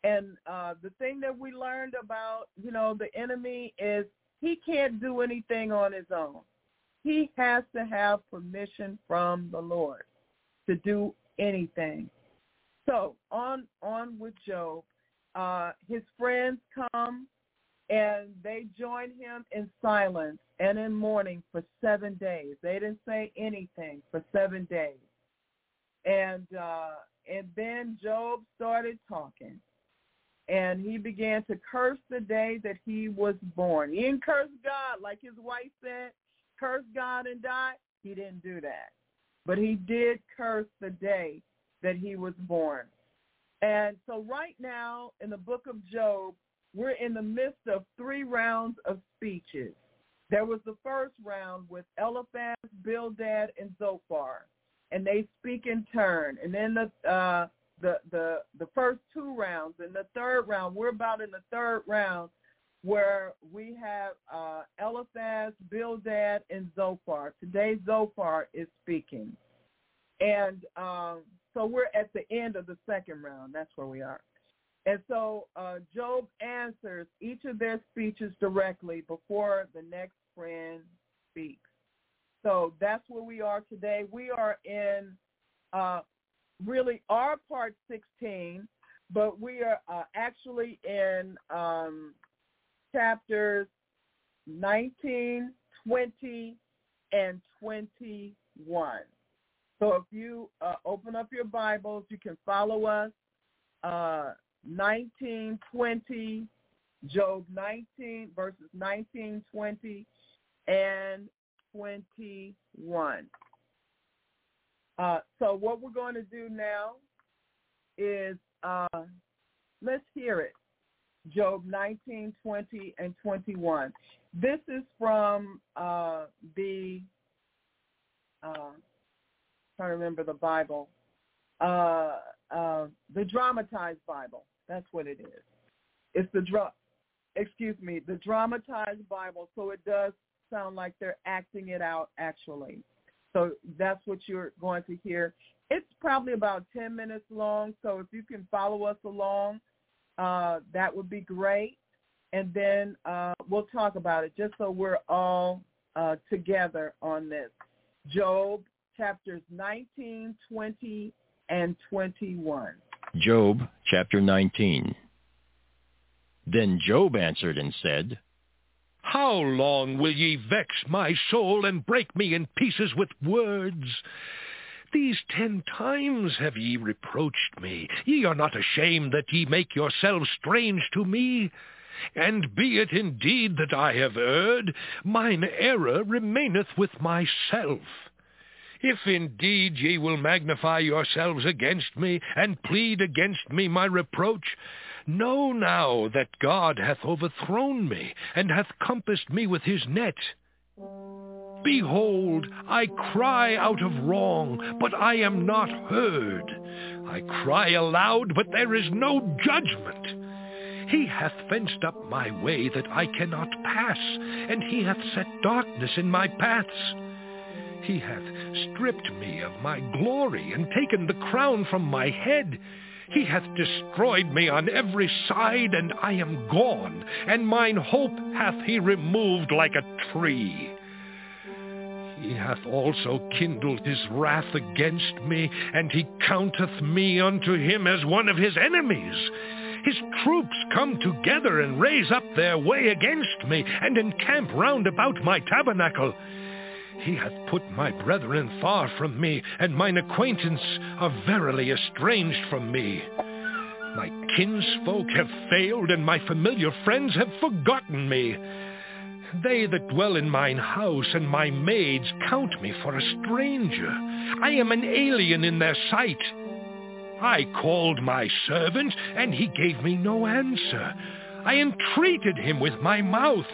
And the thing that we learned about, the enemy is he can't do anything on his own. He has to have permission from the Lord to do anything. So on with Job, his friends come and they join him in silence and in mourning for 7 days. They didn't say anything for 7 days. And then Job started talking. And he began to curse the day that he was born. He didn't curse God like his wife said, curse God and die. He didn't do that. But he did curse the day that he was born. And so right now in the book of Job, we're in the midst of 3 rounds of speeches. There was the first round with Eliphaz, Bildad, and Zophar. And they speak in turn. And then the first 2 rounds. In the third round, we're about in the third round where we have Eliphaz, Bildad, and Zophar. Today, Zophar is speaking. And so we're at the end of the second round. That's where we are. And so Job answers each of their speeches directly before the next friend speaks. So that's where we are today. We are in really our part 16, but we are actually in chapters 19, 20, and 21. So if you open up your Bibles, you can follow us. 19, 20, Job 19, verses 19, 20, and 21. So what we're going to do now is let's hear it. Job 19, 20, and 21. This is from the trying to remember the Bible, the Dramatized Bible. That's what it is. It's the Dramatized Bible. So it does sound like they're acting it out actually. So that's what you're going to hear. It's probably about 10 minutes long. So if you can follow us along, that would be great. And then we'll talk about it just so we're all together on this. Job chapters 19, 20, and 21. Job chapter 19. Then Job answered and said, How long will ye vex my soul and break me in pieces with words? These 10 times have ye reproached me. Ye are not ashamed that ye make yourselves strange to me. And be it indeed that I have erred, mine error remaineth with myself. If indeed ye will magnify yourselves against me, and plead against me my reproach, know now that God hath overthrown me, and hath compassed me with his net. Behold, I cry out of wrong, but I am not heard. I cry aloud, but there is no judgment. He hath fenced up my way that I cannot pass, and he hath set darkness in my paths. He hath stripped me of my glory, and taken the crown from my head. He hath destroyed me on every side, and I am gone, and mine hope hath he removed like a tree. He hath also kindled his wrath against me, and he counteth me unto him as one of his enemies. His troops come together and raise up their way against me, and encamp round about my tabernacle. He hath put my brethren far from me, and mine acquaintance are verily estranged from me. My kinsfolk have failed, and my familiar friends have forgotten me. They that dwell in mine house and my maids count me for a stranger. I am an alien in their sight. I called my servant, and he gave me no answer. I entreated him with my mouth.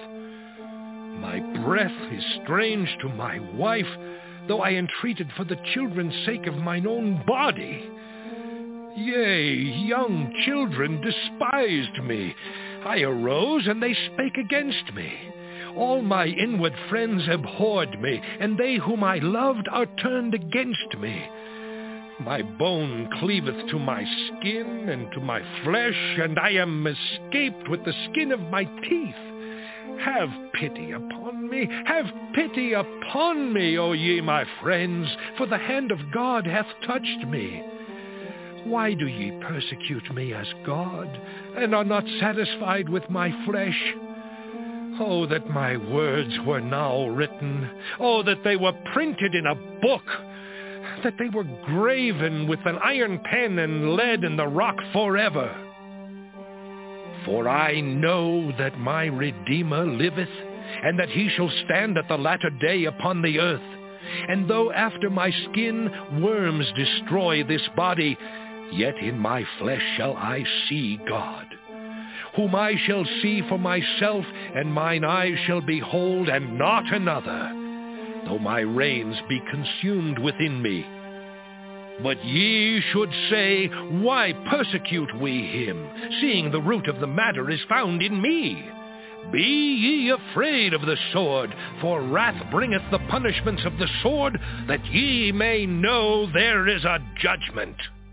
My breath is strange to my wife, though I entreated for the children's sake of mine own body. Yea, young children despised me. I arose, and they spake against me. All my inward friends abhorred me, and they whom I loved are turned against me. My bone cleaveth to my skin and to my flesh, and I am escaped with the skin of my teeth. Have pity upon me, have pity upon me, O ye my friends, for the hand of God hath touched me. Why do ye persecute me as God, and are not satisfied with my flesh? Oh, that my words were now written. Oh, that they were printed in a book, that they were graven with an iron pen and lead in the rock forever. For I know that my Redeemer liveth, and that he shall stand at the latter day upon the earth. And though after my skin worms destroy this body, yet in my flesh shall I see God, whom I shall see for myself, and mine eyes shall behold, and not another, though my reins be consumed within me. But ye should say, why persecute we him, seeing the root of the matter is found in me? Be ye afraid of the sword, for wrath bringeth the punishments of the sword, that ye may know there is a judgment.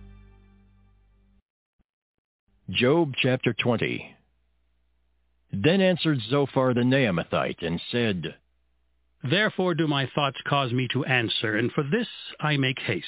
Job chapter 20. Then answered Zophar the Naamathite, and said, Therefore do my thoughts cause me to answer, and for this I make haste.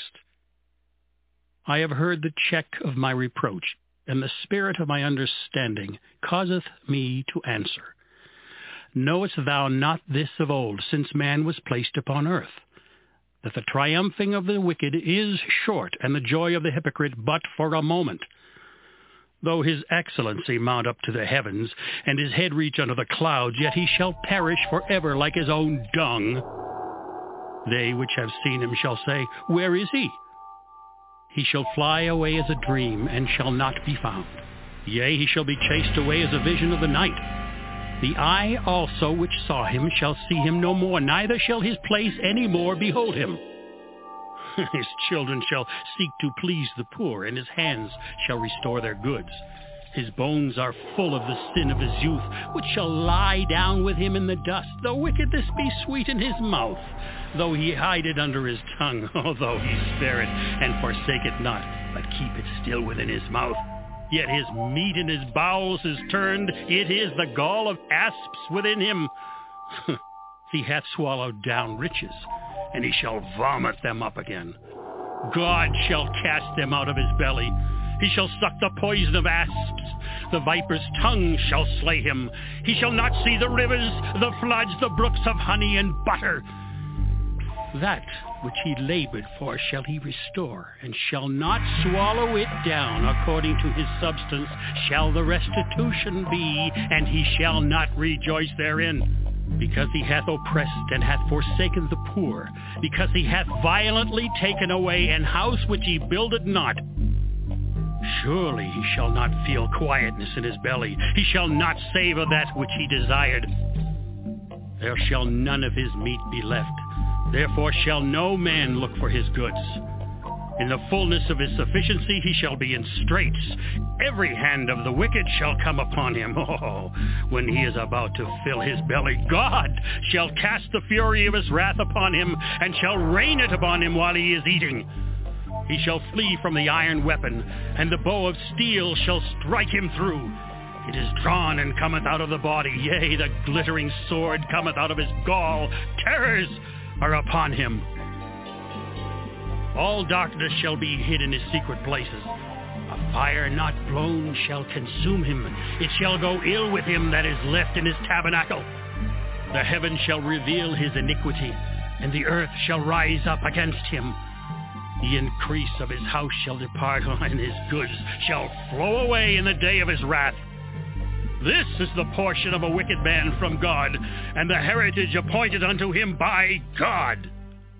I have heard the check of my reproach, and the spirit of my understanding causeth me to answer. Knowest thou not this of old, since man was placed upon earth, that the triumphing of the wicked is short, and the joy of the hypocrite but for a moment? Though his excellency mount up to the heavens, and his head reach unto the clouds, yet he shall perish forever like his own dung. They which have seen him shall say, Where is he? He shall fly away as a dream, and shall not be found. Yea, he shall be chased away as a vision of the night. The eye also which saw him shall see him no more, neither shall his place any more behold him. His children shall seek to please the poor, and his hands shall restore their goods. His bones are full of the sin of his youth, which shall lie down with him in the dust. Though wickedness be sweet in his mouth, though he hide it under his tongue, although he spare it and forsake it not, but keep it still within his mouth. Yet his meat in his bowels is turned, it is the gall of asps within him. He hath swallowed down riches, and he shall vomit them up again. God shall cast them out of his belly. He shall suck the poison of asps. The viper's tongue shall slay him. He shall not see the rivers, the floods, the brooks of honey and butter. That which he labored for shall he restore, and shall not swallow it down. According to his substance shall the restitution be, and he shall not rejoice therein. Because he hath oppressed and hath forsaken the poor, because he hath violently taken away an house which he builded not. Surely he shall not feel quietness in his belly. He shall not savor that which he desired. There shall none of his meat be left. Therefore shall no man look for his goods. In the fullness of his sufficiency he shall be in straits. Every hand of the wicked shall come upon him. Oh, when he is about to fill his belly, God shall cast the fury of his wrath upon him, and shall rain it upon him while he is eating. He shall flee from the iron weapon, and the bow of steel shall strike him through. It is drawn and cometh out of the body. Yea, the glittering sword cometh out of his gall. Terrors are upon him. All darkness shall be hid in his secret places. A fire not blown shall consume him. It shall go ill with him that is left in his tabernacle. The heavens shall reveal his iniquity, and the earth shall rise up against him. The increase of his house shall depart, and his goods shall flow away in the day of his wrath. This is the portion of a wicked man from God, and the heritage appointed unto him by God.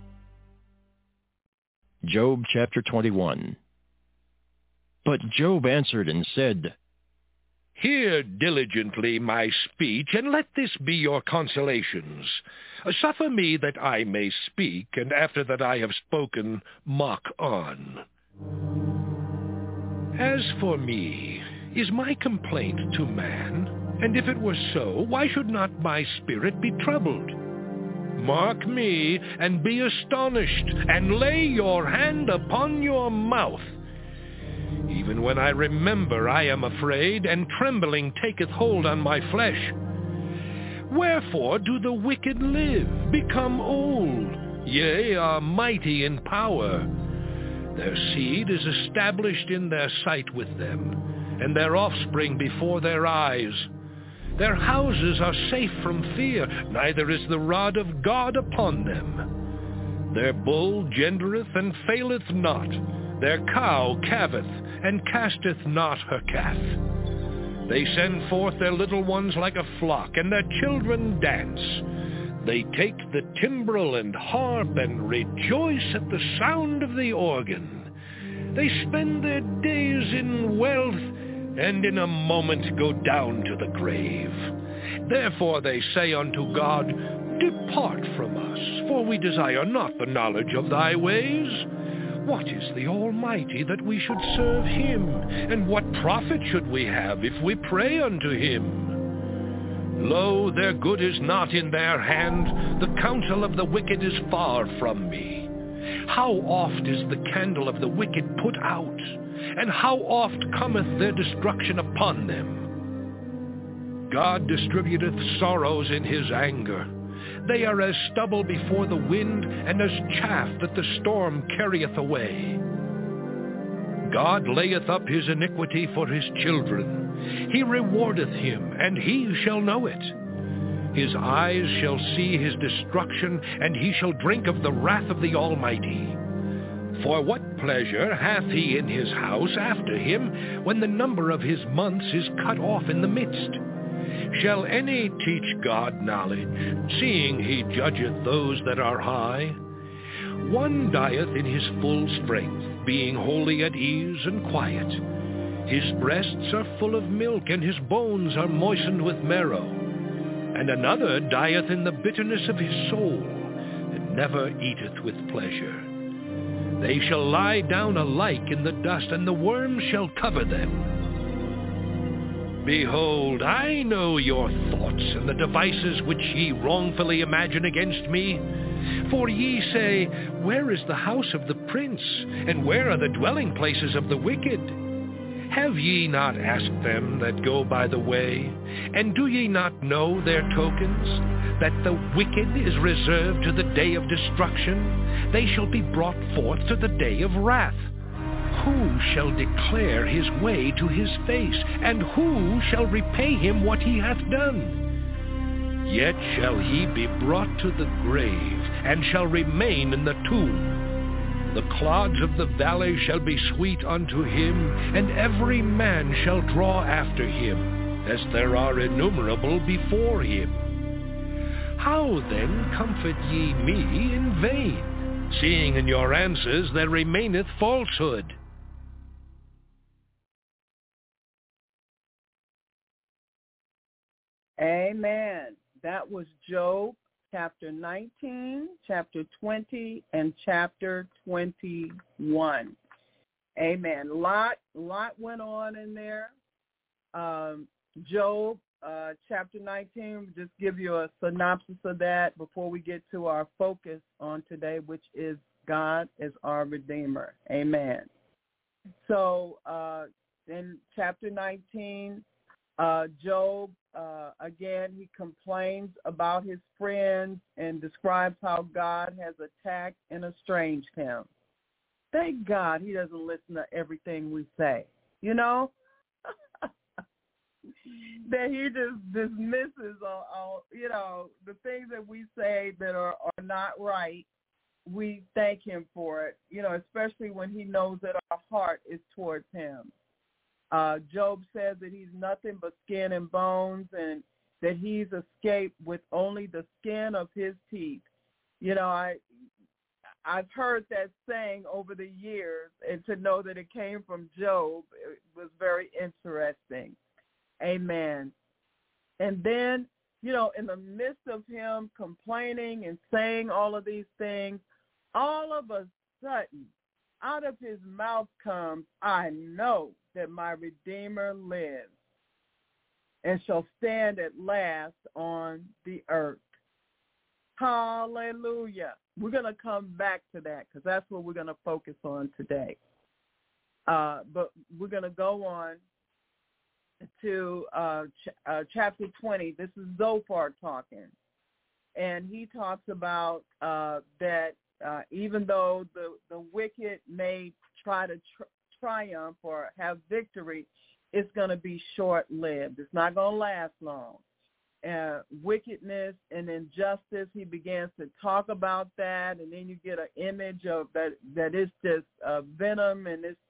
Job chapter 21. But Job answered and said, Hear diligently my speech, and let this be your consolations. Suffer me that I may speak, and after that I have spoken, mock on. As for me, is my complaint to man? And if it were so, why should not my spirit be troubled? Mark me, and be astonished, and lay your hand upon your mouth. Even when I remember, I am afraid, and trembling taketh hold on my flesh. Wherefore do the wicked live, become old, yea, are mighty in power? Their seed is established in their sight with them, and their offspring before their eyes. Their houses are safe from fear, neither is the rod of God upon them. Their bull gendereth and faileth not, their cow calveth, and casteth not her calf. They send forth their little ones like a flock, and their children dance. They take the timbrel and harp, and rejoice at the sound of the organ. They spend their days in wealth, and in a moment go down to the grave. Therefore they say unto God, Depart from us, for we desire not the knowledge of thy ways. What is the Almighty that we should serve him? And what profit should we have if we pray unto him? Lo, their good is not in their hand, the counsel of the wicked is far from me. How oft is the candle of the wicked put out, and how oft cometh their destruction upon them? God distributeth sorrows in his anger. They are as stubble before the wind, and as chaff that the storm carrieth away. God layeth up his iniquity for his children. He rewardeth him, and he shall know it. His eyes shall see his destruction, and he shall drink of the wrath of the Almighty. For what pleasure hath he in his house after him, when the number of his months is cut off in the midst? Shall any teach God knowledge, seeing he judgeth those that are high? One dieth in his full strength, being wholly at ease and quiet. His breasts are full of milk, and his bones are moistened with marrow. And another dieth in the bitterness of his soul, and never eateth with pleasure. They shall lie down alike in the dust, and the worms shall cover them. Behold, I know your thoughts, and the devices which ye wrongfully imagine against me. For ye say, Where is the house of the prince, and where are the dwelling places of the wicked? Have ye not asked them that go by the way? And do ye not know their tokens? That the wicked is reserved to the day of destruction? They shall be brought forth to the day of wrath. Who shall declare his way to his face? And who shall repay him what he hath done? Yet shall he be brought to the grave, and shall remain in the tomb. The clods of the valley shall be sweet unto him, and every man shall draw after him, as there are innumerable before him. How then comfort ye me in vain, seeing in your answers there remaineth falsehood? Amen. That was Job chapter 19, chapter 20, and chapter 21. Amen. Lot went on in there. Job chapter 19, just give you a synopsis of that before we get to our focus on today, which is God as our Redeemer. Amen. So in chapter 19, Job, again, he complains about his friends and describes how God has attacked and estranged him. Thank God he doesn't listen to everything we say, you know, that he just dismisses all, you know, the things that we say that are not right. We thank him for it, you know, especially when he knows that our heart is towards him. Job says that he's nothing but skin and bones, and that he's escaped with only the skin of his teeth. You know, I've heard that saying over the years, and to know that it came from Job, it was very interesting. Amen. And then, you know, in the midst of him complaining and saying all of these things, all of a sudden, out of his mouth comes, I know that my Redeemer lives and shall stand at last on the earth. Hallelujah. We're going to come back to that because that's what we're going to focus on today. But we're going to go on to chapter 20. This is Zophar talking. And he talks about that even though the wicked may try to triumph or have victory, it's going to be short-lived. It's not going to last long. Wickedness and injustice, he begins to talk about that, and then you get an image of that is just venom, and it's,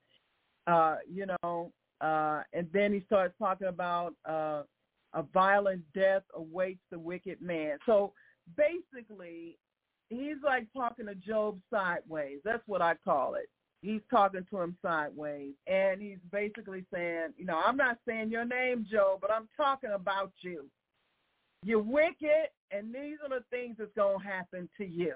and then he starts talking about a violent death awaits the wicked man. So basically, he's like talking to Job sideways. That's what I call it. He's talking to him sideways, and he's basically saying, I'm not saying your name, Job, but I'm talking about you. You're wicked, and these are the things that's going to happen to you.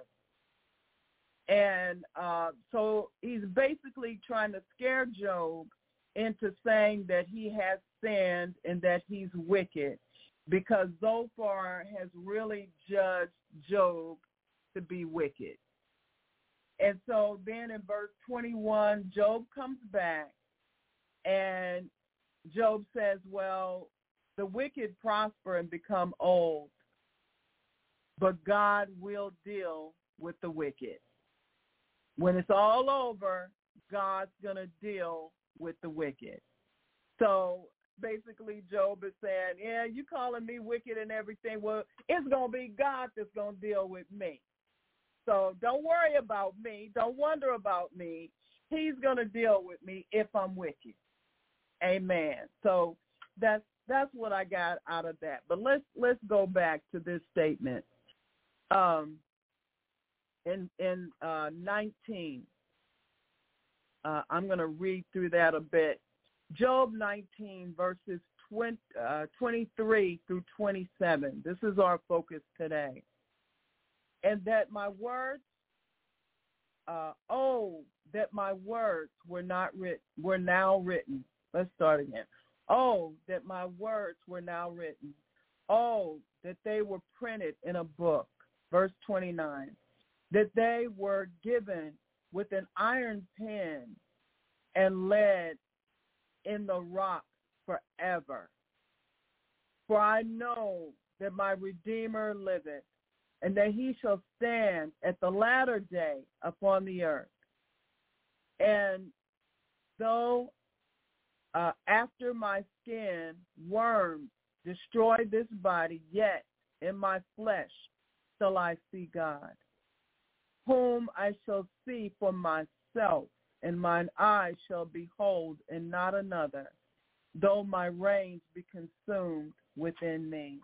And so he's basically trying to scare Job into saying that he has sinned and that he's wicked, because Zophar has really judged Job to be wicked. And so then in verse 21, Job comes back, and Job says, well, the wicked prosper and become old, but God will deal with the wicked. When it's all over, God's going to deal with the wicked. So basically Job is saying, yeah, you calling me wicked and everything. Well, it's going to be God that's going to deal with me. So don't worry about me. Don't wonder about me. He's going to deal with me if I'm wicked. Amen. So that's what I got out of that. But let's go back to this statement. In 19, I'm going to read through that a bit. Job 19, verses 23 through 27. This is our focus today. And that my words, that my words were now written. Let's start again. Oh, that my words were now written. Oh, that they were printed in a book. Verse 29. That they were given with an iron pen and laid in the rock forever. For I know that my Redeemer liveth, and that he shall stand at the latter day upon the earth. And though after my skin worms destroy this body, yet in my flesh shall I see God, whom I shall see for myself, and mine eyes shall behold, and not another, though my reins be consumed within me.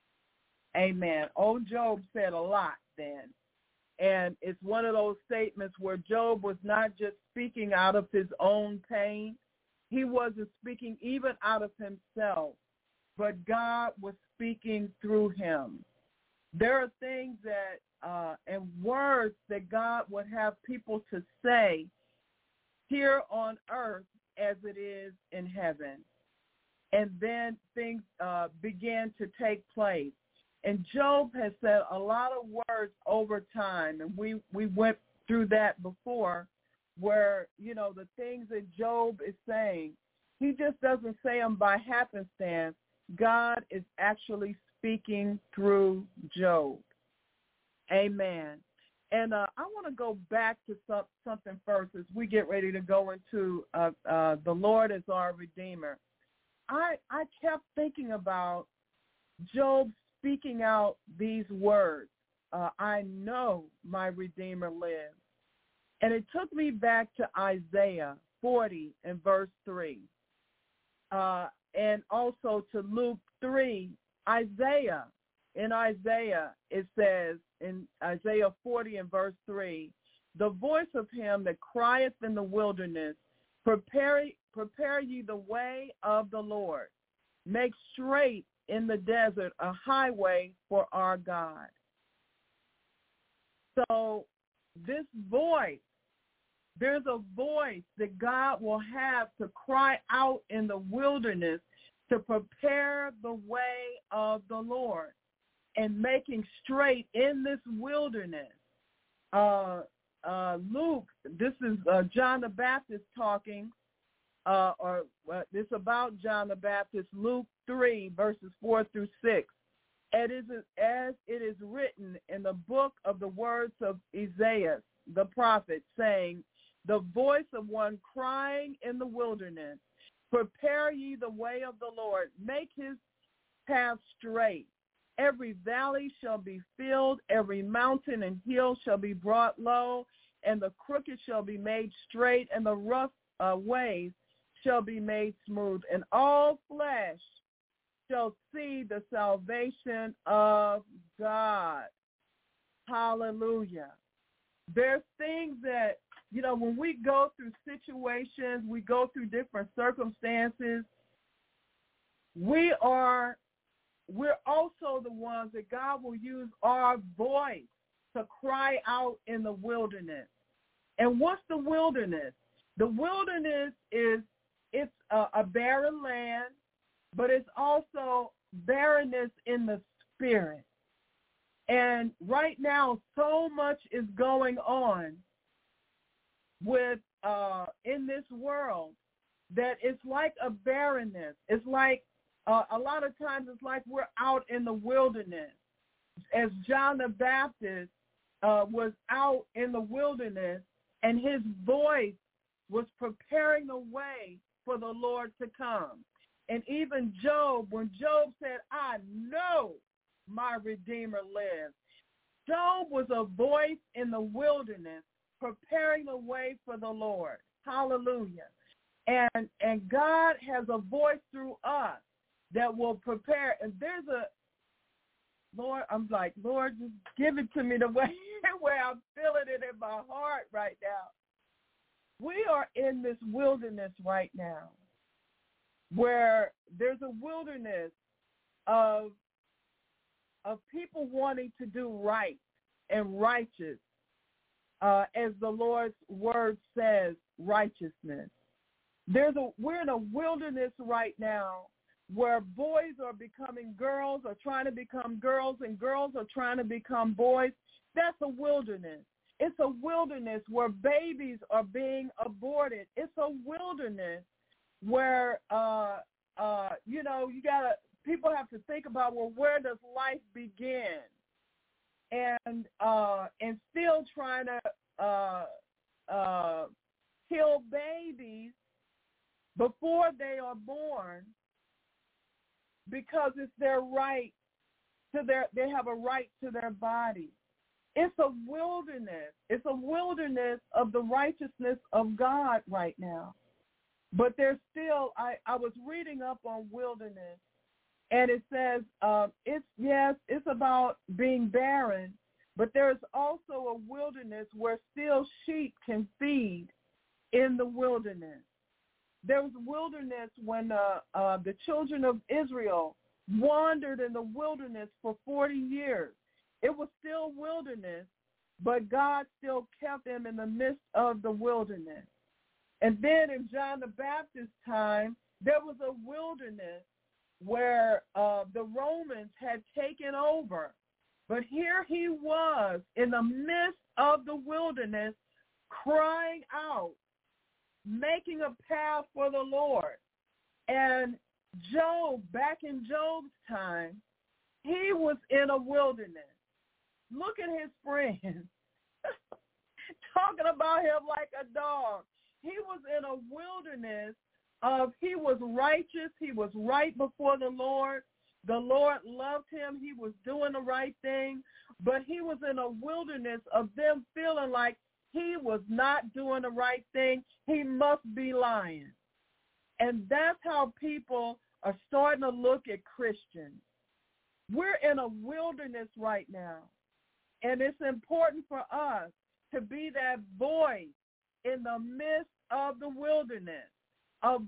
Amen. Old Job said a lot then. And it's one of those statements where Job was not just speaking out of his own pain. He wasn't speaking even out of himself, but God was speaking through him. There are things that, and words that God would have people to say here on earth as it is in heaven. And then things began to take place. And Job has said a lot of words over time, and we went through that before, where, the things that Job is saying, he just doesn't say them by happenstance. God is actually speaking through Job. Amen. And I want to go back to something first as we get ready to go into the Lord as our Redeemer. I kept thinking about Job speaking out these words, I know my Redeemer lives. And it took me back to Isaiah 40 and verse 3, and also to Luke 3. In Isaiah, it says in Isaiah 40 and verse 3, the voice of him that crieth in the wilderness, prepare ye the way of the Lord. Make straight in the desert a highway for our God. So this voice, there's a voice that God will have to cry out in the wilderness to prepare the way of the Lord. and making straight in this wilderness. Luke, this is John the Baptist talking, this about John the Baptist, Luke 3, verses 4 through 6. As it is written in the book of the words of Isaiah, the prophet, saying, the voice of one crying in the wilderness, prepare ye the way of the Lord, make his path straight. Every valley shall be filled, every mountain and hill shall be brought low, and the crooked shall be made straight, and the rough ways shall be made smooth, and all flesh shall see the salvation of God. Hallelujah. There's things that, when we go through situations, we go through different circumstances, we're also the ones that God will use our voice to cry out in the wilderness. And what's the wilderness? The wilderness it's a barren land, but it's also barrenness in the spirit. And right now, so much is going on with in this world that it's like a barrenness. It's like a lot of times it's like we're out in the wilderness. As John the Baptist was out in the wilderness, and his voice was preparing the way for the Lord to come. And even Job, when Job said, I know my Redeemer lives, Job was a voice in the wilderness preparing the way for the Lord. Hallelujah. And God has a voice through us that will prepare. And there's Lord, I'm like, Lord, just give it to me the way where I'm feeling it in my heart right now. We are in this wilderness right now where there's a wilderness of people wanting to do right and righteous, as the Lord's word says, righteousness. We're in a wilderness right now where boys are becoming girls, or trying to become girls, and girls are trying to become boys. That's a wilderness. It's a wilderness where babies are being aborted. It's a wilderness where, people have to think about, well, where does life begin? And still trying to kill babies before they are born, because it's their right they have a right to their body. It's a wilderness. It's a wilderness of the righteousness of God right now. But there's still, I was reading up on wilderness, and it says, it's about being barren, but there's also a wilderness where still sheep can feed in the wilderness. There was wilderness when the children of Israel wandered in the wilderness for 40 years. It was still wilderness, but God still kept them in the midst of the wilderness. And then in John the Baptist's time, there was a wilderness where the Romans had taken over. But here he was in the midst of the wilderness, crying out, making a path for the Lord. And Job, back in Job's time, he was in a wilderness. Look at his friends, talking about him like a dog. He was in a wilderness of, he was righteous, he was right before the Lord. The Lord loved him, he was doing the right thing, but he was in a wilderness of them feeling like he was not doing the right thing. He must be lying. And that's how people are starting to look at Christians. We're in a wilderness right now, and it's important for us to be that voice in the midst of the wilderness, a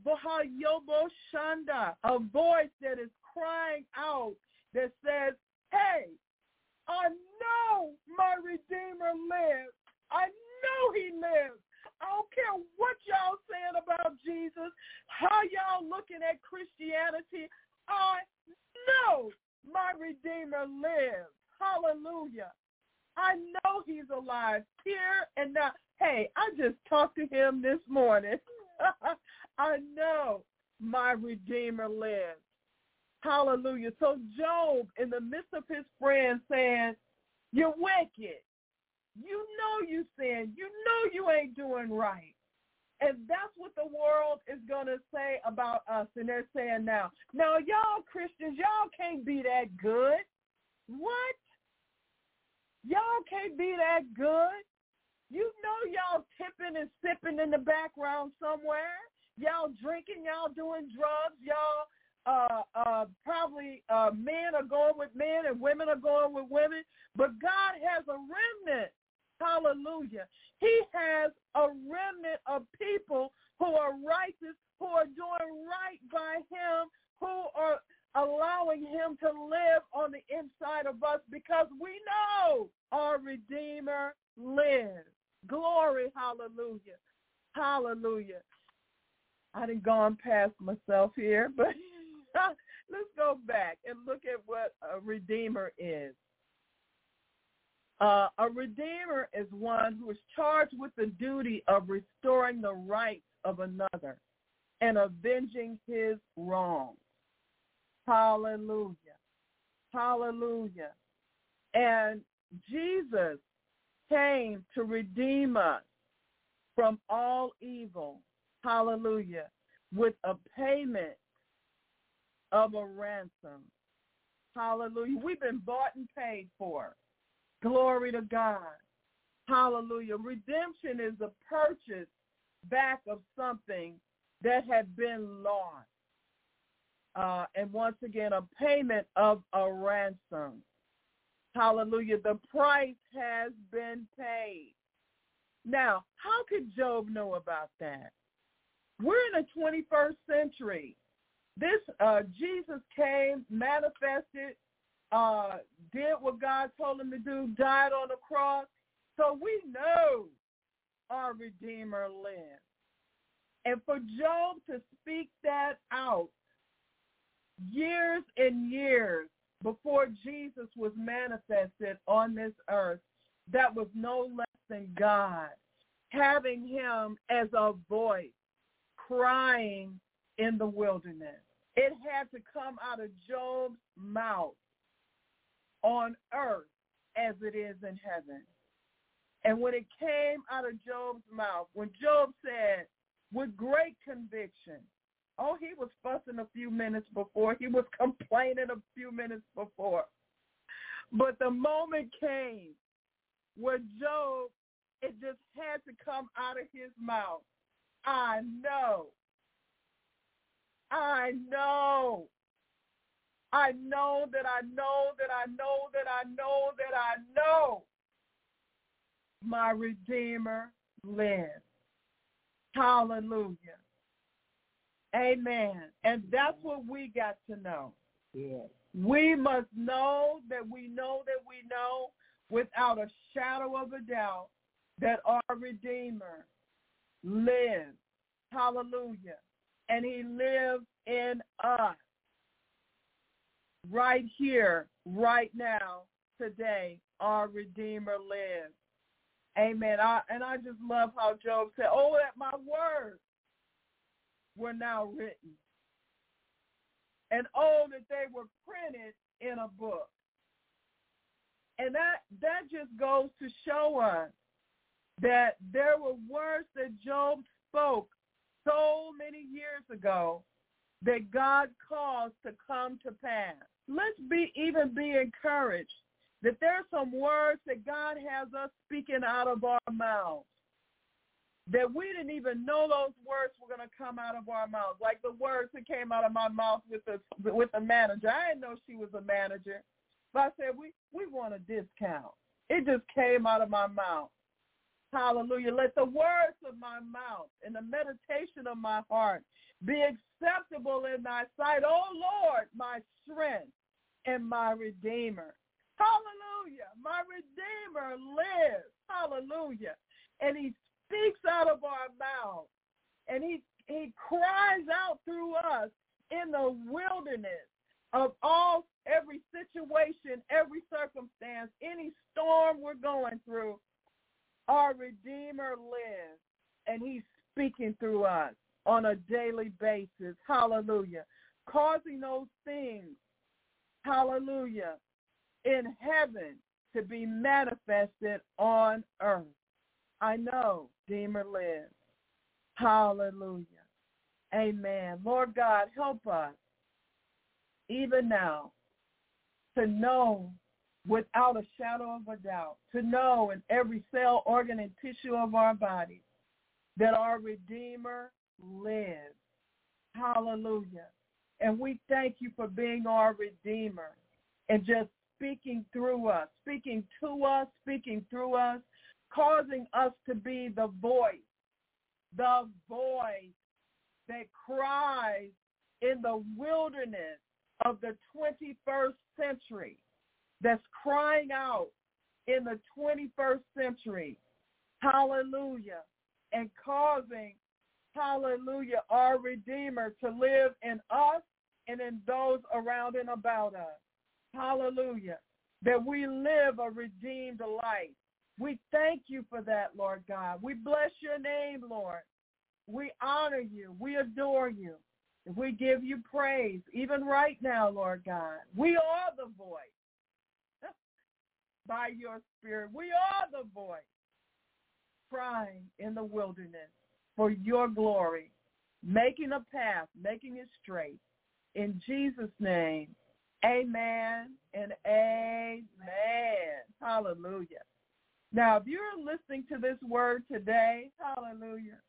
voice that is crying out, that says, hey, I know my Redeemer lives. I know he lives. I don't care what y'all saying about Jesus, how y'all looking at Christianity. I know my Redeemer lives. Hallelujah. I know he's alive here and now. Hey, I just talked to him this morning. I know my Redeemer lives. Hallelujah. So Job, in the midst of his friends saying, you're wicked. You know you sin. You know you ain't doing right. And that's what the world is going to say about us. And they're saying now, y'all Christians, y'all can't be that good. What? Y'all can't be that good. You know y'all tipping and sipping in the background somewhere. Y'all drinking, y'all doing drugs, y'all probably men are going with men and women are going with women. But God has a remnant. Hallelujah. He has a remnant of people who are righteous, who are doing right by him, who are allowing him to live on the inside of us because we know our Redeemer lives. Glory, hallelujah. Hallelujah. I done gone past myself here, but let's go back and look at what a Redeemer is. A Redeemer is one who is charged with the duty of restoring the rights of another and avenging his wrongs. Hallelujah. Hallelujah. And Jesus came to redeem us from all evil. Hallelujah. With a payment of a ransom. Hallelujah. We've been bought and paid for. Glory to God. Hallelujah. Redemption is a purchase back of something that had been lost. And once again, a payment of a ransom. Hallelujah. The price has been paid. Now, how could Job know about that? We're in the 21st century. This Jesus came, manifested, did what God told him to do, died on the cross. So we know our Redeemer lives. And for Job to speak that out years and years before Jesus was manifested on this earth, that was no less than God having him as a voice crying in the wilderness. It had to come out of Job's mouth on earth as it is in heaven. And when it came out of Job's mouth, when Job said with great conviction, oh, he was fussing a few minutes before, he was complaining a few minutes before. But the moment came where Job, it just had to come out of his mouth. I know that I know that I know that I know that I know that I know my Redeemer lives. Hallelujah. Amen. And that's what we got to know. Yes. We must know that we know that we know without a shadow of a doubt that our Redeemer lives. Hallelujah. And he lives in us right here, right now, today. Our Redeemer lives. Amen. I just love how Job said, oh, that my words were now written. And oh, that they were printed in a book. And that just goes to show us that there were words that Job spoke so many years ago that God caused to come to pass. Let's be encouraged that there are some words that God has us speaking out of our mouths that we didn't even know those words were going to come out of our mouths, like the words that came out of my mouth with the manager. I didn't know she was a manager, but I said, we want a discount. It just came out of my mouth. Hallelujah. Let the words of my mouth and the meditation of my heart be acceptable in thy sight, O Lord, my strength and my Redeemer. Hallelujah. My Redeemer lives. Hallelujah. And he speaks out of our mouth. And he cries out through us in the wilderness of every situation Redeemer lives, and he's speaking through us on a daily basis. Hallelujah. Causing those things, hallelujah, in heaven to be manifested on earth. I know Redeemer lives. Hallelujah. Amen. Lord God, help us even now to know without a shadow of a doubt, to know in every cell, organ, and tissue of our bodies that our Redeemer lives. Hallelujah. And we thank you for being our Redeemer and just speaking through us, speaking to us, speaking through us, causing us to be the voice that cries in the wilderness of the 21st century, that's crying out in the 21st century, hallelujah, and causing, hallelujah, our Redeemer to live in us and in those around and about us. Hallelujah, that we live a redeemed life. We thank you for that, Lord God. We bless your name, Lord. We honor you. We adore you. We give you praise, even right now, Lord God. We are the voice by your Spirit. We are the voice crying in the wilderness for your glory, making a path, making it straight. In Jesus' name, amen and amen. Hallelujah. Now, if you're listening to this word today, hallelujah,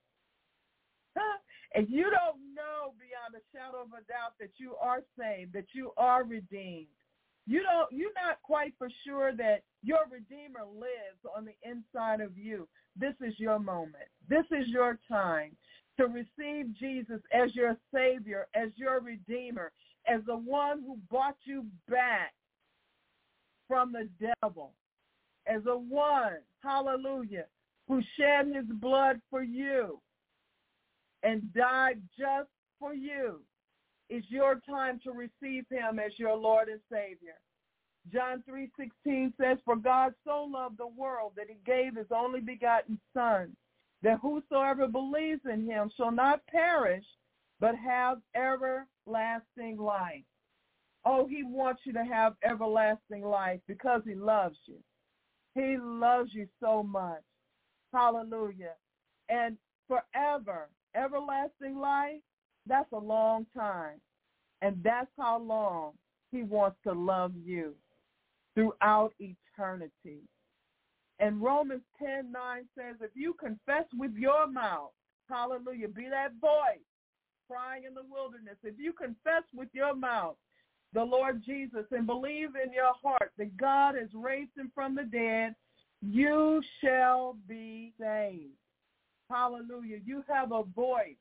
and you don't know beyond a shadow of a doubt that you are saved, that you are redeemed, you're not quite for sure that your Redeemer lives on the inside of you, this is your moment. This is your time to receive Jesus as your Savior, as your Redeemer, as the one who brought you back from the devil, as the one, hallelujah, who shed his blood for you and died just for you. It's your time to receive him as your Lord and Savior. John 3:16 says, for God so loved the world that he gave his only begotten Son, that whosoever believes in him shall not perish, but have everlasting life. Oh, he wants you to have everlasting life because he loves you. He loves you so much. Hallelujah. And forever, everlasting life, that's a long time. And that's how long he wants to love you throughout eternity. And Romans 10:9 says, if you confess with your mouth, hallelujah, be that voice crying in the wilderness, if you confess with your mouth the Lord Jesus and believe in your heart that God has raised him from the dead, you shall be saved. Hallelujah. You have a voice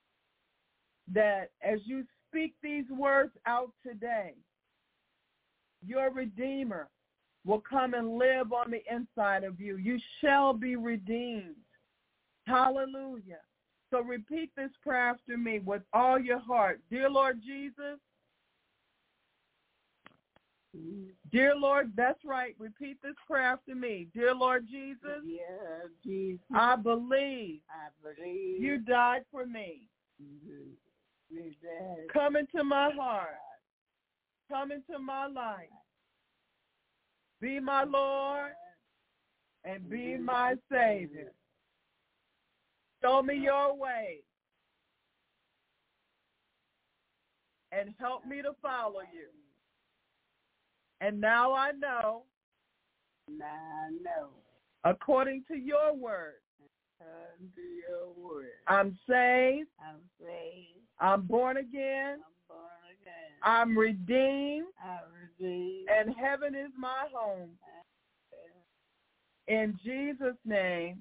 that as you speak these words out today, your Redeemer will come and live on the inside of you. You shall be redeemed. Hallelujah. So repeat this prayer after me with all your heart. Dear Lord Jesus, dear Lord, that's right. Repeat this prayer after me. Dear Lord Jesus, I believe you died for me. Come into my heart. Come into my life. Be my Lord and be my Savior. Show me your way and help me to follow you. And now I know, according to your word, I'm saved. I'm born again. I'm redeemed. And heaven is my home. In Jesus' name.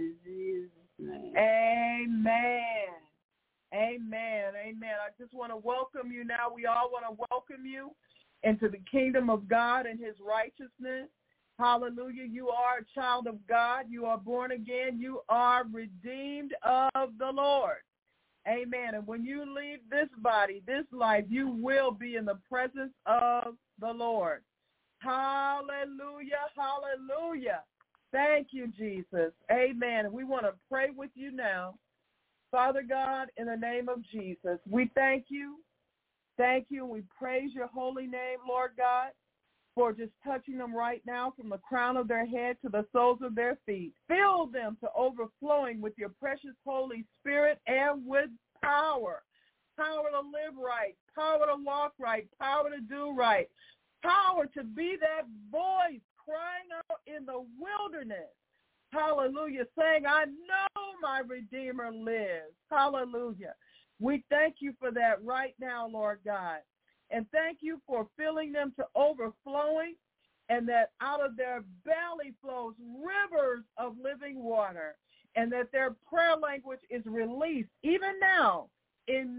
Amen. Amen. Amen. I just want to welcome you now. We all want to welcome you into the kingdom of God and his righteousness. Hallelujah. You are a child of God. You are born again. You are redeemed of the Lord. Amen. And when you leave this body, this life, you will be in the presence of the Lord. Hallelujah. Hallelujah. Thank you, Jesus. Amen. We want to pray with you now. Father God, in the name of Jesus, we thank you. Thank you. We praise your holy name, Lord God, for just touching them right now from the crown of their head to the soles of their feet. Fill them to overflowing with your precious Holy Spirit and with power. Power to live right, power to walk right, power to do right, power to be that voice crying out in the wilderness. Hallelujah, saying, I know my Redeemer lives. Hallelujah. We thank you for that right now, Lord God. And thank you for filling them to overflowing, and that out of their belly flows rivers of living water, and that their prayer language is released even now in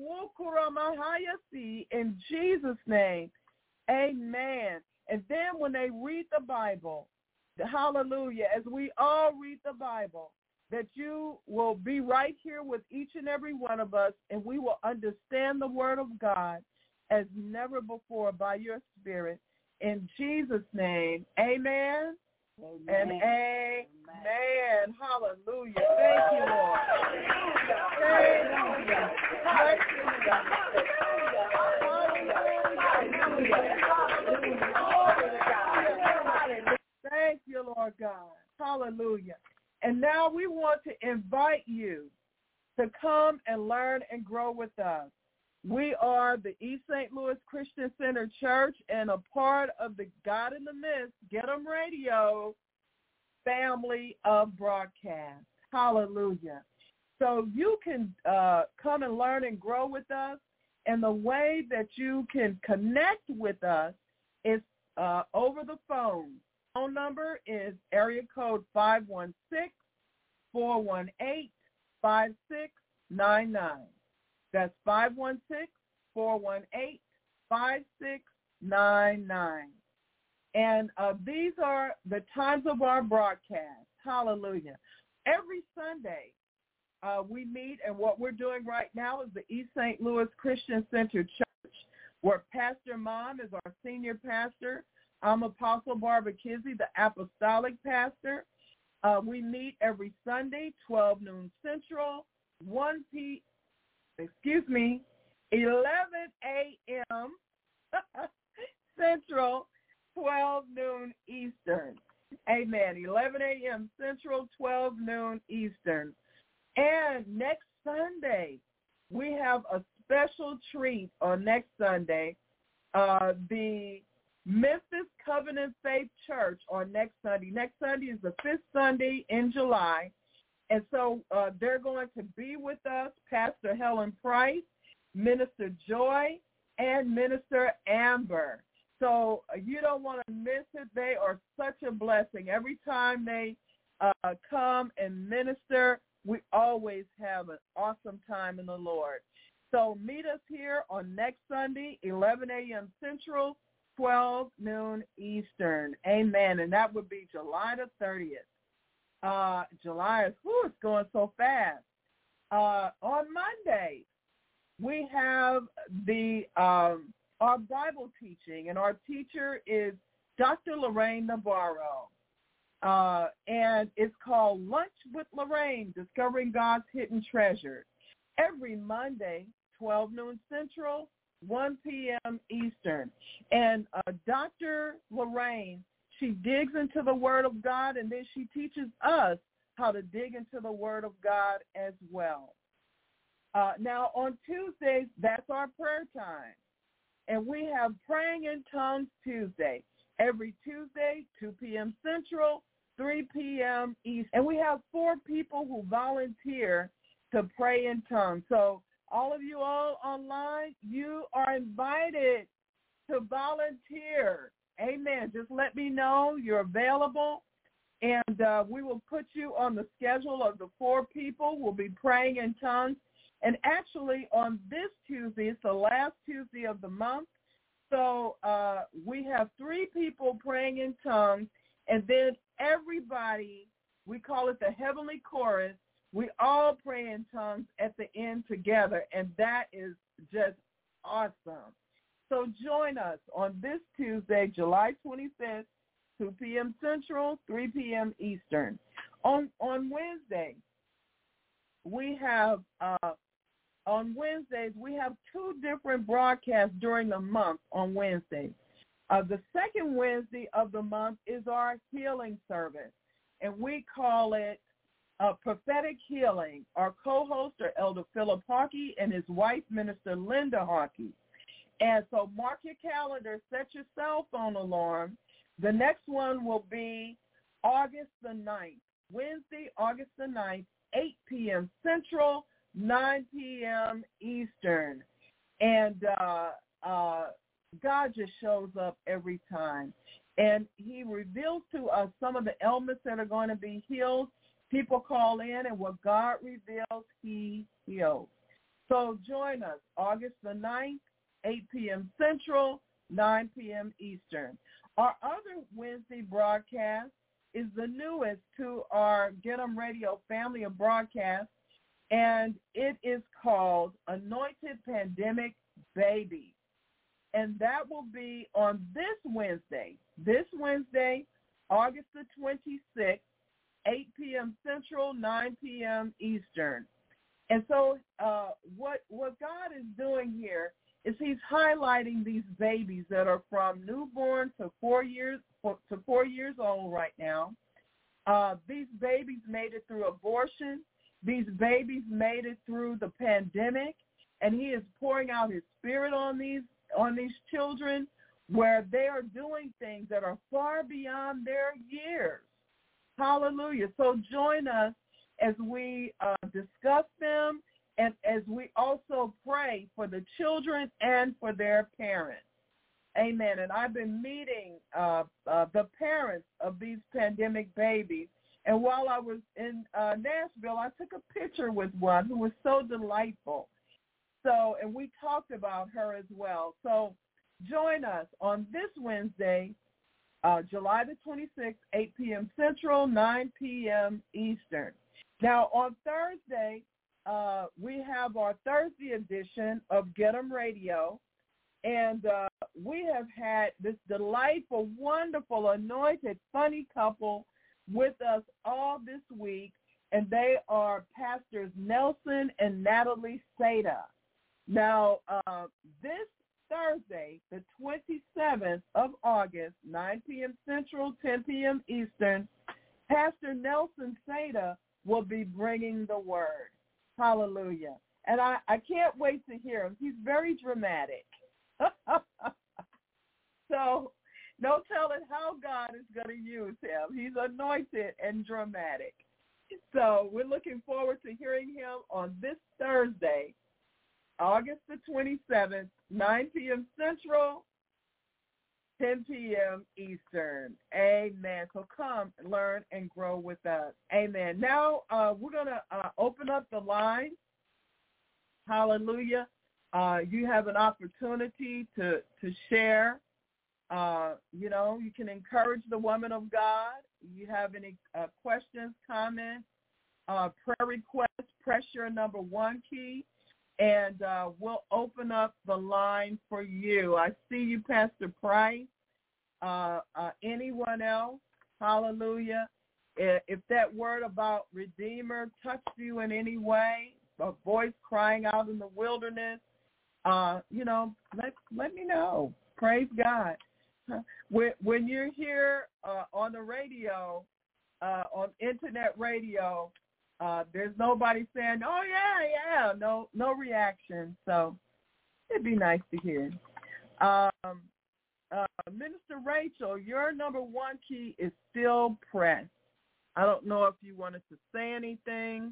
Jesus' name. Amen. And then when they read the Bible, hallelujah, as we all read the Bible, that you will be right here with each and every one of us, and we will understand the word of God as never before by your Spirit. In Jesus' name, amen. Amen. And amen. Hallelujah. Thank you, Lord. Thank you, Lord God. Hallelujah. And now we want to invite you to come and learn and grow with us. We are the East St. Louis Christian Center Church and a part of the God in the Midst, Get 'em Radio family of broadcast. Hallelujah. So you can come and learn and grow with us. And the way that you can connect with us is over the phone. Phone number is area code 516-418-5699. That's 516-418-5699. And these are the times of our broadcast. Hallelujah. Every Sunday we meet, and what we're doing right now is the East St. Louis Christian Center Church, where Pastor Mom is our senior pastor. I'm Apostle Barbara Kizzy, the apostolic pastor. We meet every Sunday, 12 noon Central, 11 a.m. Central, 12 noon Eastern. Amen. 11 a.m. Central, 12 noon Eastern. And next Sunday, we have a special treat on next Sunday. The Memphis Covenant Faith Church on next Sunday. Next Sunday is the 5th Sunday in July. And so they're going to be with us, Pastor Helen Price, Minister Joy, and Minister Amber. So you don't want to miss it. They are such a blessing. Every time they come and minister, we always have an awesome time in the Lord. So meet us here on next Sunday, 11 a.m. Central, 12 noon Eastern. Amen. And that would be July the 30th. July is, it's going so fast. On Monday, we have our Bible teaching, and our teacher is Dr. Lorraine Navarro. And it's called Lunch with Lorraine, Discovering God's Hidden Treasure. Every Monday, 12 noon Central, 1 p.m. Eastern. And Dr. Lorraine, she digs into the Word of God, and then she teaches us how to dig into the Word of God as well. Now, on Tuesdays, that's our prayer time. And we have Praying in Tongues Tuesday. Every Tuesday, 2 p.m. Central, 3 p.m. East. And we have 4 people who volunteer to pray in tongues. So all of you all online, you are invited to volunteer. Amen. Just let me know you're available, and we will put you on the schedule of the 4 people who will be praying in tongues. And actually, on this Tuesday, it's the last Tuesday of the month, so we have 3 people praying in tongues, and then everybody, we call it the Heavenly Chorus, we all pray in tongues at the end together, and that is just awesome. So join us on this Tuesday, July 25th, 2 p.m. Central, 3 p.m. Eastern. On Wednesday, we have two different broadcasts during the month on Wednesday. The second Wednesday of the month is our healing service, and we call it Prophetic Healing. Our co-hosts are Elder Philip Hawkey and his wife, Minister Linda Hawkey. And so mark your calendar, set your cell phone alarm. The next one will be August the 9th, Wednesday, August the 9th, 8 p.m. Central, 9 p.m. Eastern. And God just shows up every time. And he reveals to us some of the ailments that are going to be healed. People call in, and what God reveals, he heals. So join us August the 9th, 8 p.m. Central, 9 p.m. Eastern. Our other Wednesday broadcast is the newest to our Get 'em Radio family of broadcasts, and it is called Anointed Pandemic Baby. And that will be on this Wednesday, August the 26th, 8 p.m. Central, 9 p.m. Eastern. And so what God is doing here is he's highlighting these babies that are from newborn to 4 years old right now. These babies made it through abortion. These babies made it through the pandemic, and he is pouring out his spirit on these children, where they are doing things that are far beyond their years. Hallelujah. So join us as we discuss them, and as we also pray for the children and for their parents. Amen. And I've been meeting the parents of these pandemic babies. And while I was in Nashville, I took a picture with one who was so delightful. So, and we talked about her as well. So join us on this Wednesday, July the 26th, 8 p.m. Central, 9 p.m. Eastern. Now, on Thursday, we have our Thursday edition of Get 'em Radio, and we have had this delightful, wonderful, anointed, funny couple with us all this week, and they are Pastors Nelson and Natalie Seda. Now, this Thursday, the 27th of August, 9 p.m. Central, 10 p.m. Eastern, Pastor Nelson Seda will be bringing the word. Hallelujah. And I can't wait to hear him. He's very dramatic. So no telling how God is going to use him. He's anointed and dramatic. So we're looking forward to hearing him on this Thursday, August the 27th, 9 p.m. Central, 10 p.m. Eastern. Amen. So come, learn, and grow with us. Amen. Now we're going to open up the line. Hallelujah. You have an opportunity to share. You can encourage the woman of God. You have any questions, comments, prayer requests, press your number 1 key, and we'll open up the line for you. I see you, Pastor Price. Anyone else? Hallelujah. If that word about Redeemer touched you in any way, a voice crying out in the wilderness, let me know. Praise God. When you're here on the radio, on internet radio, there's nobody saying, "Oh yeah," no reaction. So it'd be nice to hear. Minister Rachel, your number 1 key is still pressed. I don't know if you wanted to say anything.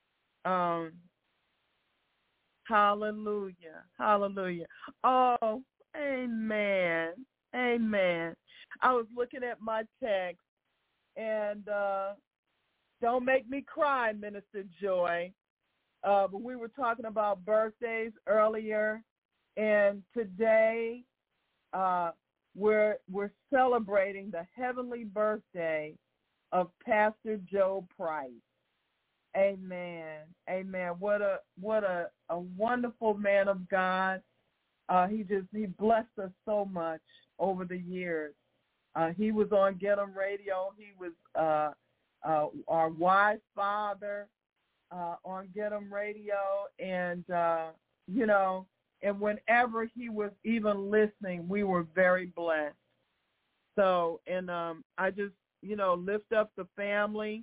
Hallelujah. Hallelujah. Oh, amen. Amen. I was looking at my text, and don't make me cry, Minister Joy. But we were talking about birthdays earlier, and today we're celebrating the heavenly birthday of Pastor Joe Price. Amen. Amen. What a wonderful man of God. He blessed us so much over the years. He was on Get 'Em Radio. He was our wise father on Get 'Em Radio. And, and whenever he was even listening, we were very blessed. So, and I just, lift up the family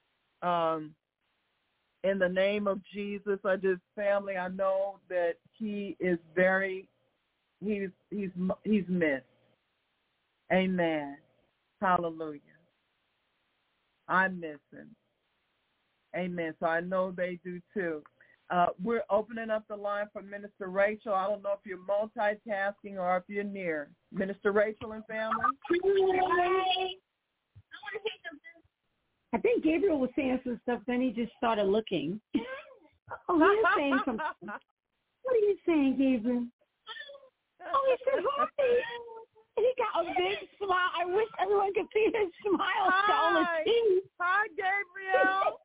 in the name of Jesus. I know that he is he's missed. Amen. Hallelujah. I miss him. Amen. So I know they do too. We're opening up the line for Minister Rachel. I don't know if you're multitasking or if you're near. Minister Rachel and family? I think Gabriel was saying some stuff, then he just started looking. Oh, he was saying something. What are you saying, Gabriel? Oh, he said, hi. And he got a big smile. I wish everyone could see his smile. Hi, hi, Gabriel.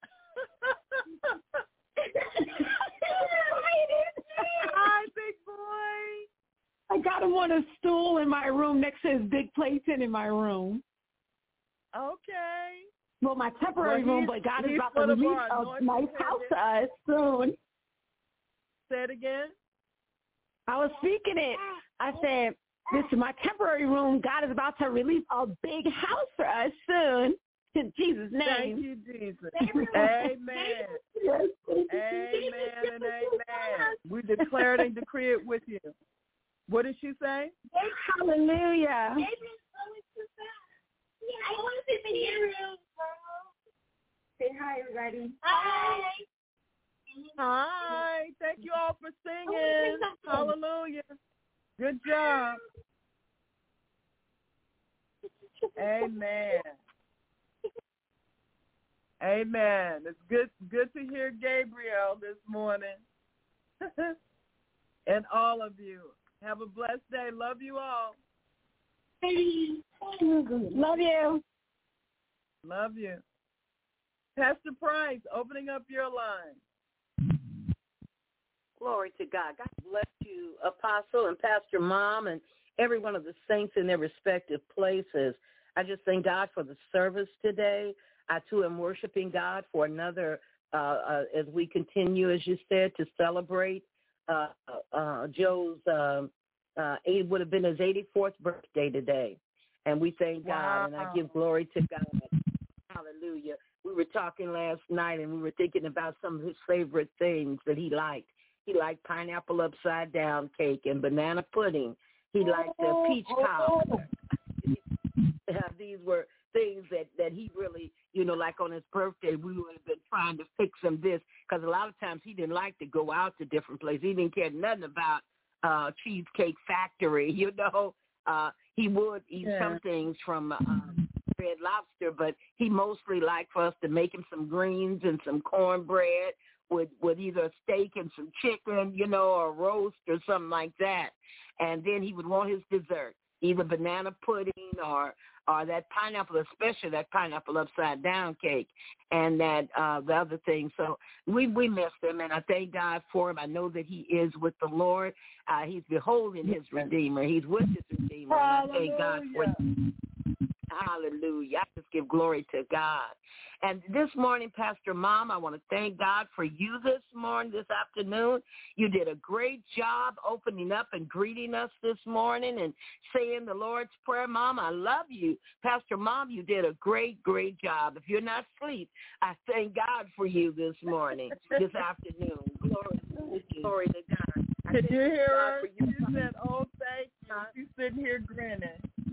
Hi, big boy. I got him on a stool in my room next to his big playpen in my room. Okay. Well, my temporary room, but God is about to release a nice house to us soon. Say it again. I was speaking it. I said, this is my temporary room. God is about to release a big house for us soon. In Jesus' name. Thank you, Jesus. Amen. Yes. Amen and amen. We declare it and decree it with you. What did she say? Hallelujah. I want to sit in your room. Say hi, everybody. Hi. Hi. Thank you all for singing. Hallelujah. Good job. Amen. Amen. It's good to hear Gabriel this morning. And all of you. Have a blessed day. Love you all. Love you. Love you. Pastor Price, opening up your line. Glory to God. God bless you, Apostle and Pastor Mom and every one of the saints in their respective places. I just thank God for the service today. I, too, am worshiping God for another, as we continue, as you said, to celebrate Joe's, it would have been his 84th birthday today. And we thank God, and I give glory to God. Hallelujah. We were talking last night, and we were thinking about some of his favorite things that he liked. He liked pineapple upside down cake and banana pudding. He liked the peach cobbler. These were things that he really, like on his birthday, we would have been trying to fix him this, because a lot of times he didn't like to go out to different places. He didn't care nothing about Cheesecake Factory, he would eat some things from Red Lobster, but he mostly liked for us to make him some greens and some cornbread with either a steak and some chicken, or a roast or something like that. And then he would want his dessert, either banana pudding or that pineapple, especially that pineapple upside down cake, and that the other thing. So we missed him, and I thank God for him. I know that he is with the Lord. He's beholding his Redeemer. He's with his Redeemer. And I thank God for him. Hallelujah. I just give glory to God. And this morning, Pastor Mom, I want to thank God for you this afternoon. You did a great job opening up and greeting us this morning and saying the Lord's Prayer. Mom, I love you. Pastor Mom, you did a great, great job. If you're not asleep, I thank God for you this morning, this afternoon. Glory to God. Did you hear her? You said, oh, thank you. She's sitting here grinning.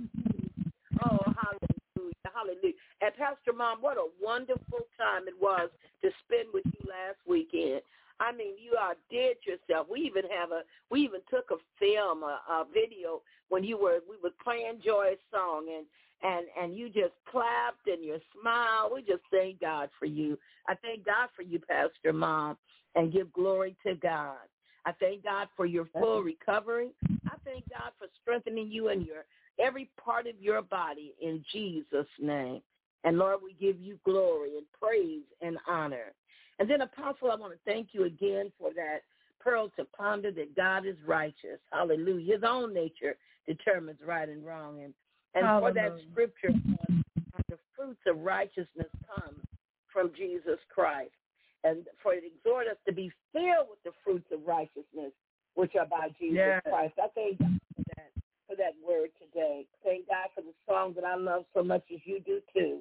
Oh, hallelujah, hallelujah. And Pastor Mom, what a wonderful time it was to spend with you last weekend. I mean, you outdid yourself. We even took a film, a video when we were playing Joy's song, and you just clapped and you smiled. We just thank God for you. I thank God for you, Pastor Mom, and give glory to God. I thank God for your full recovery. I thank God for strengthening you in every part of your body in Jesus' name. And, Lord, we give you glory and praise and honor. And then, Apostle, I want to thank you again for that pearl to ponder, that God is righteous. Hallelujah. His own nature determines right and wrong. And for that scripture, the fruits of righteousness come from Jesus Christ. And for it exhort us to be filled with the fruits of righteousness, which are by Jesus Christ. I thank God for that word today. Thank God for the song that I love so much as you do too,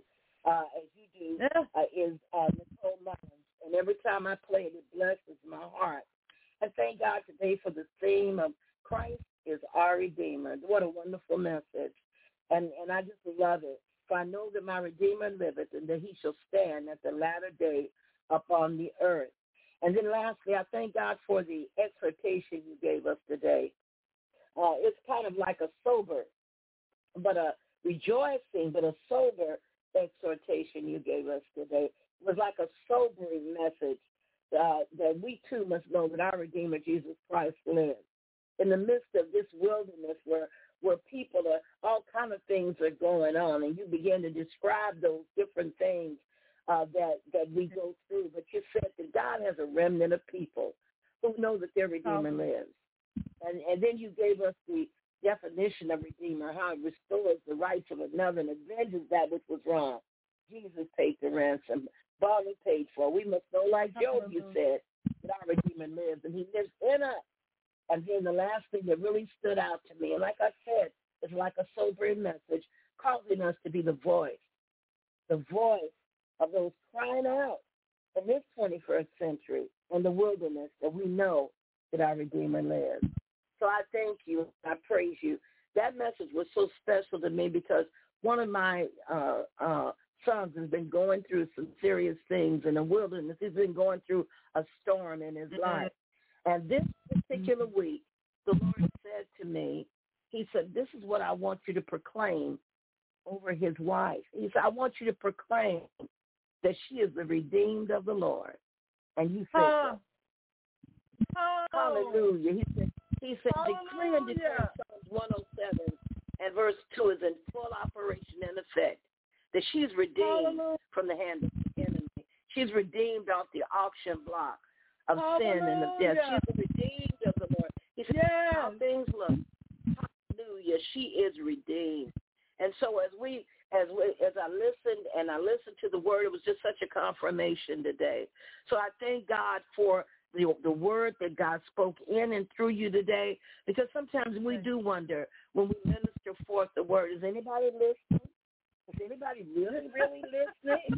is Nicole Mullins. And every time I play it, it blesses my heart. And thank God today for the theme of Christ is our Redeemer. What a wonderful message. And I just love it. For I know that my Redeemer liveth, and that he shall stand at the latter day upon the earth. And then lastly, I thank God for the exhortation you gave us today. It's kind of like a sober, but a rejoicing, but a sober exhortation you gave us today. It was like a sobering message that we too must know that our Redeemer, Jesus Christ, lives. In the midst of this wilderness where people all kind of things are going on, and you begin to describe those different things that we go through. But you said that God has a remnant of people who know that their Redeemer lives. And then you gave us the definition of Redeemer, how it restores the rights of another and avenges that which was wrong. Jesus paid the ransom. Barley paid for. We must know, like Job, you said, that our Redeemer lives, and he lives in us. And then the last thing that really stood out to me, and like I said, it's like a sobering message, causing us to be the voice of those crying out in this 21st century in the wilderness, that we know that our Redeemer lives. So I thank you. I praise you. That message was so special to me because one of my sons has been going through some serious things in the wilderness. He's been going through a storm in his life. And this particular week, the Lord said to me, he said, this is what I want you to proclaim over his wife. He said, I want you to proclaim that she is the redeemed of the Lord. And you said so. Hallelujah. He said, decree and declare Psalms 107 and verse 2 is in full operation and effect, that she's redeemed from the hand of the enemy. She's redeemed off the auction block of sin and of death. She's redeemed of the Lord. He said, how things look. Hallelujah. She is redeemed. And so as I listened to the word, it was just such a confirmation today. So I thank God for the word that God spoke in and through you today, because sometimes we do wonder when we minister forth the word, is anybody listening? Is anybody really listening?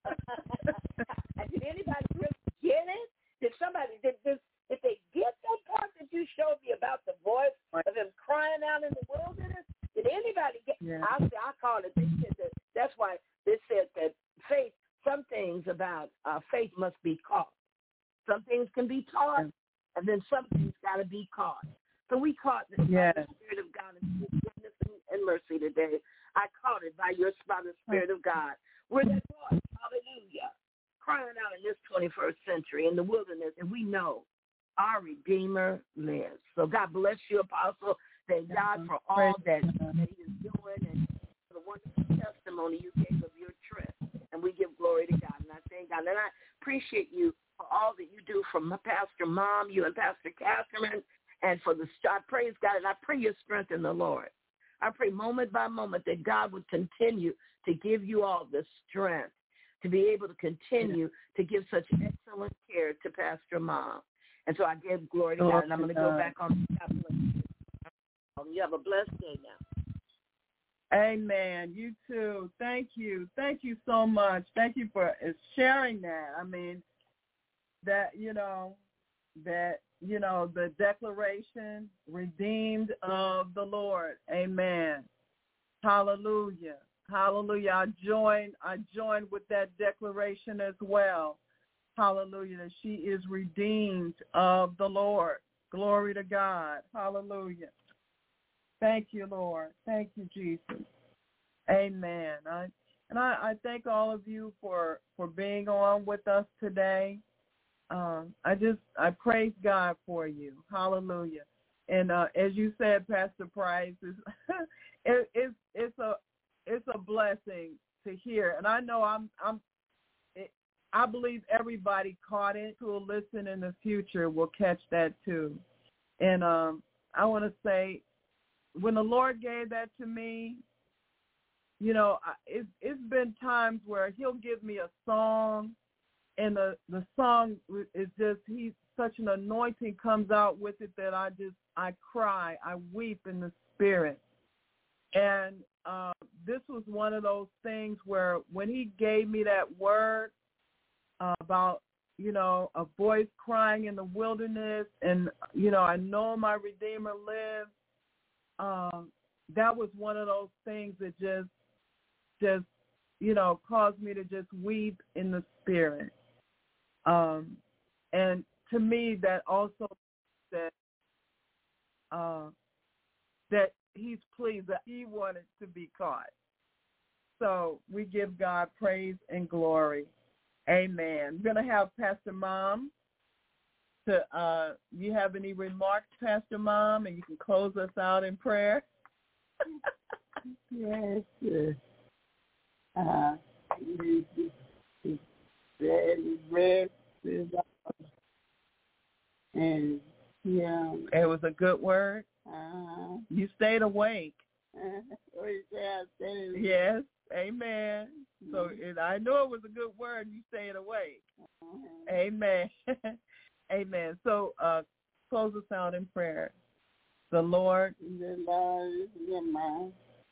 Did anybody really get it? Did they get that part that you showed me about the voice of him crying out in the wilderness? Did anybody get it? I call it, they said that, that's why they said that faith, some things about faith must be caught. Some things can be taught, and then some things got to be caught. So we caught the Spirit of God and goodness and mercy today. I caught it by the Spirit of God. We're that voice, hallelujah, crying out in this 21st century in the wilderness, and we know our Redeemer lives. So God bless you, Apostle. Thank God for all that he is doing and for the wonderful testimony you gave of your trip. And we give glory to God. And I thank God. And I appreciate you for all that you do from Pastor Mom, you and Pastor Catherine, and for I praise God. And I pray your strength in the Lord. I pray moment by moment that God would continue to give you all the strength to be able to continue to give such excellent care to Pastor Mom. And so I give glory to God. And I'm going to go back on the top. You have a blessed day now. Amen. You too. Thank you. Thank you so much. Thank you for sharing that. I mean, the declaration, redeemed of the Lord. Amen. Hallelujah. Hallelujah. I join with that declaration as well. Hallelujah. That she is redeemed of the Lord. Glory to God. Hallelujah. Thank you, Lord. Thank you, Jesus. Amen. I thank all of you for being on with us today. I praise God for you. Hallelujah. And as you said, Pastor Price, it's a blessing to hear. And I know I believe everybody caught it who will listen in the future will catch that too. And I want to say, when the Lord gave that to me, it's been times where he'll give me a song, and the song is just, such an anointing comes out with it that I cry, I weep in the spirit. And this was one of those things where when he gave me that word about, a voice crying in the wilderness, and, I know my Redeemer lives, that was one of those things that just caused me to just weep in the spirit. And to me, that also that he's pleased, that he wanted to be caught. So we give God praise and glory. Amen. I'm going to have Pastor Mom. You have any remarks, Pastor Mom, and you can close us out in prayer? Yes. And it was a good word. You stayed awake. Yes, amen. So I know it was a good word. You stayed awake. Amen. Amen. So close us out in prayer. The Lord is in my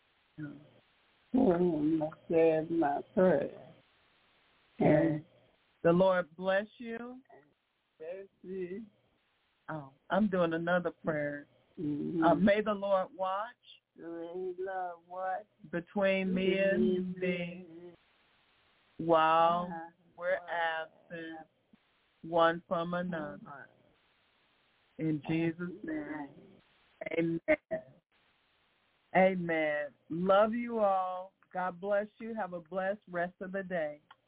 said my prayer. And the Lord bless you. Bless you. Oh, I'm doing another prayer. Mm-hmm. May the Lord watch. Between me and thee while we're absent one from another. In Jesus' name. Amen. Amen. Love you all. God bless you. Have a blessed rest of the day.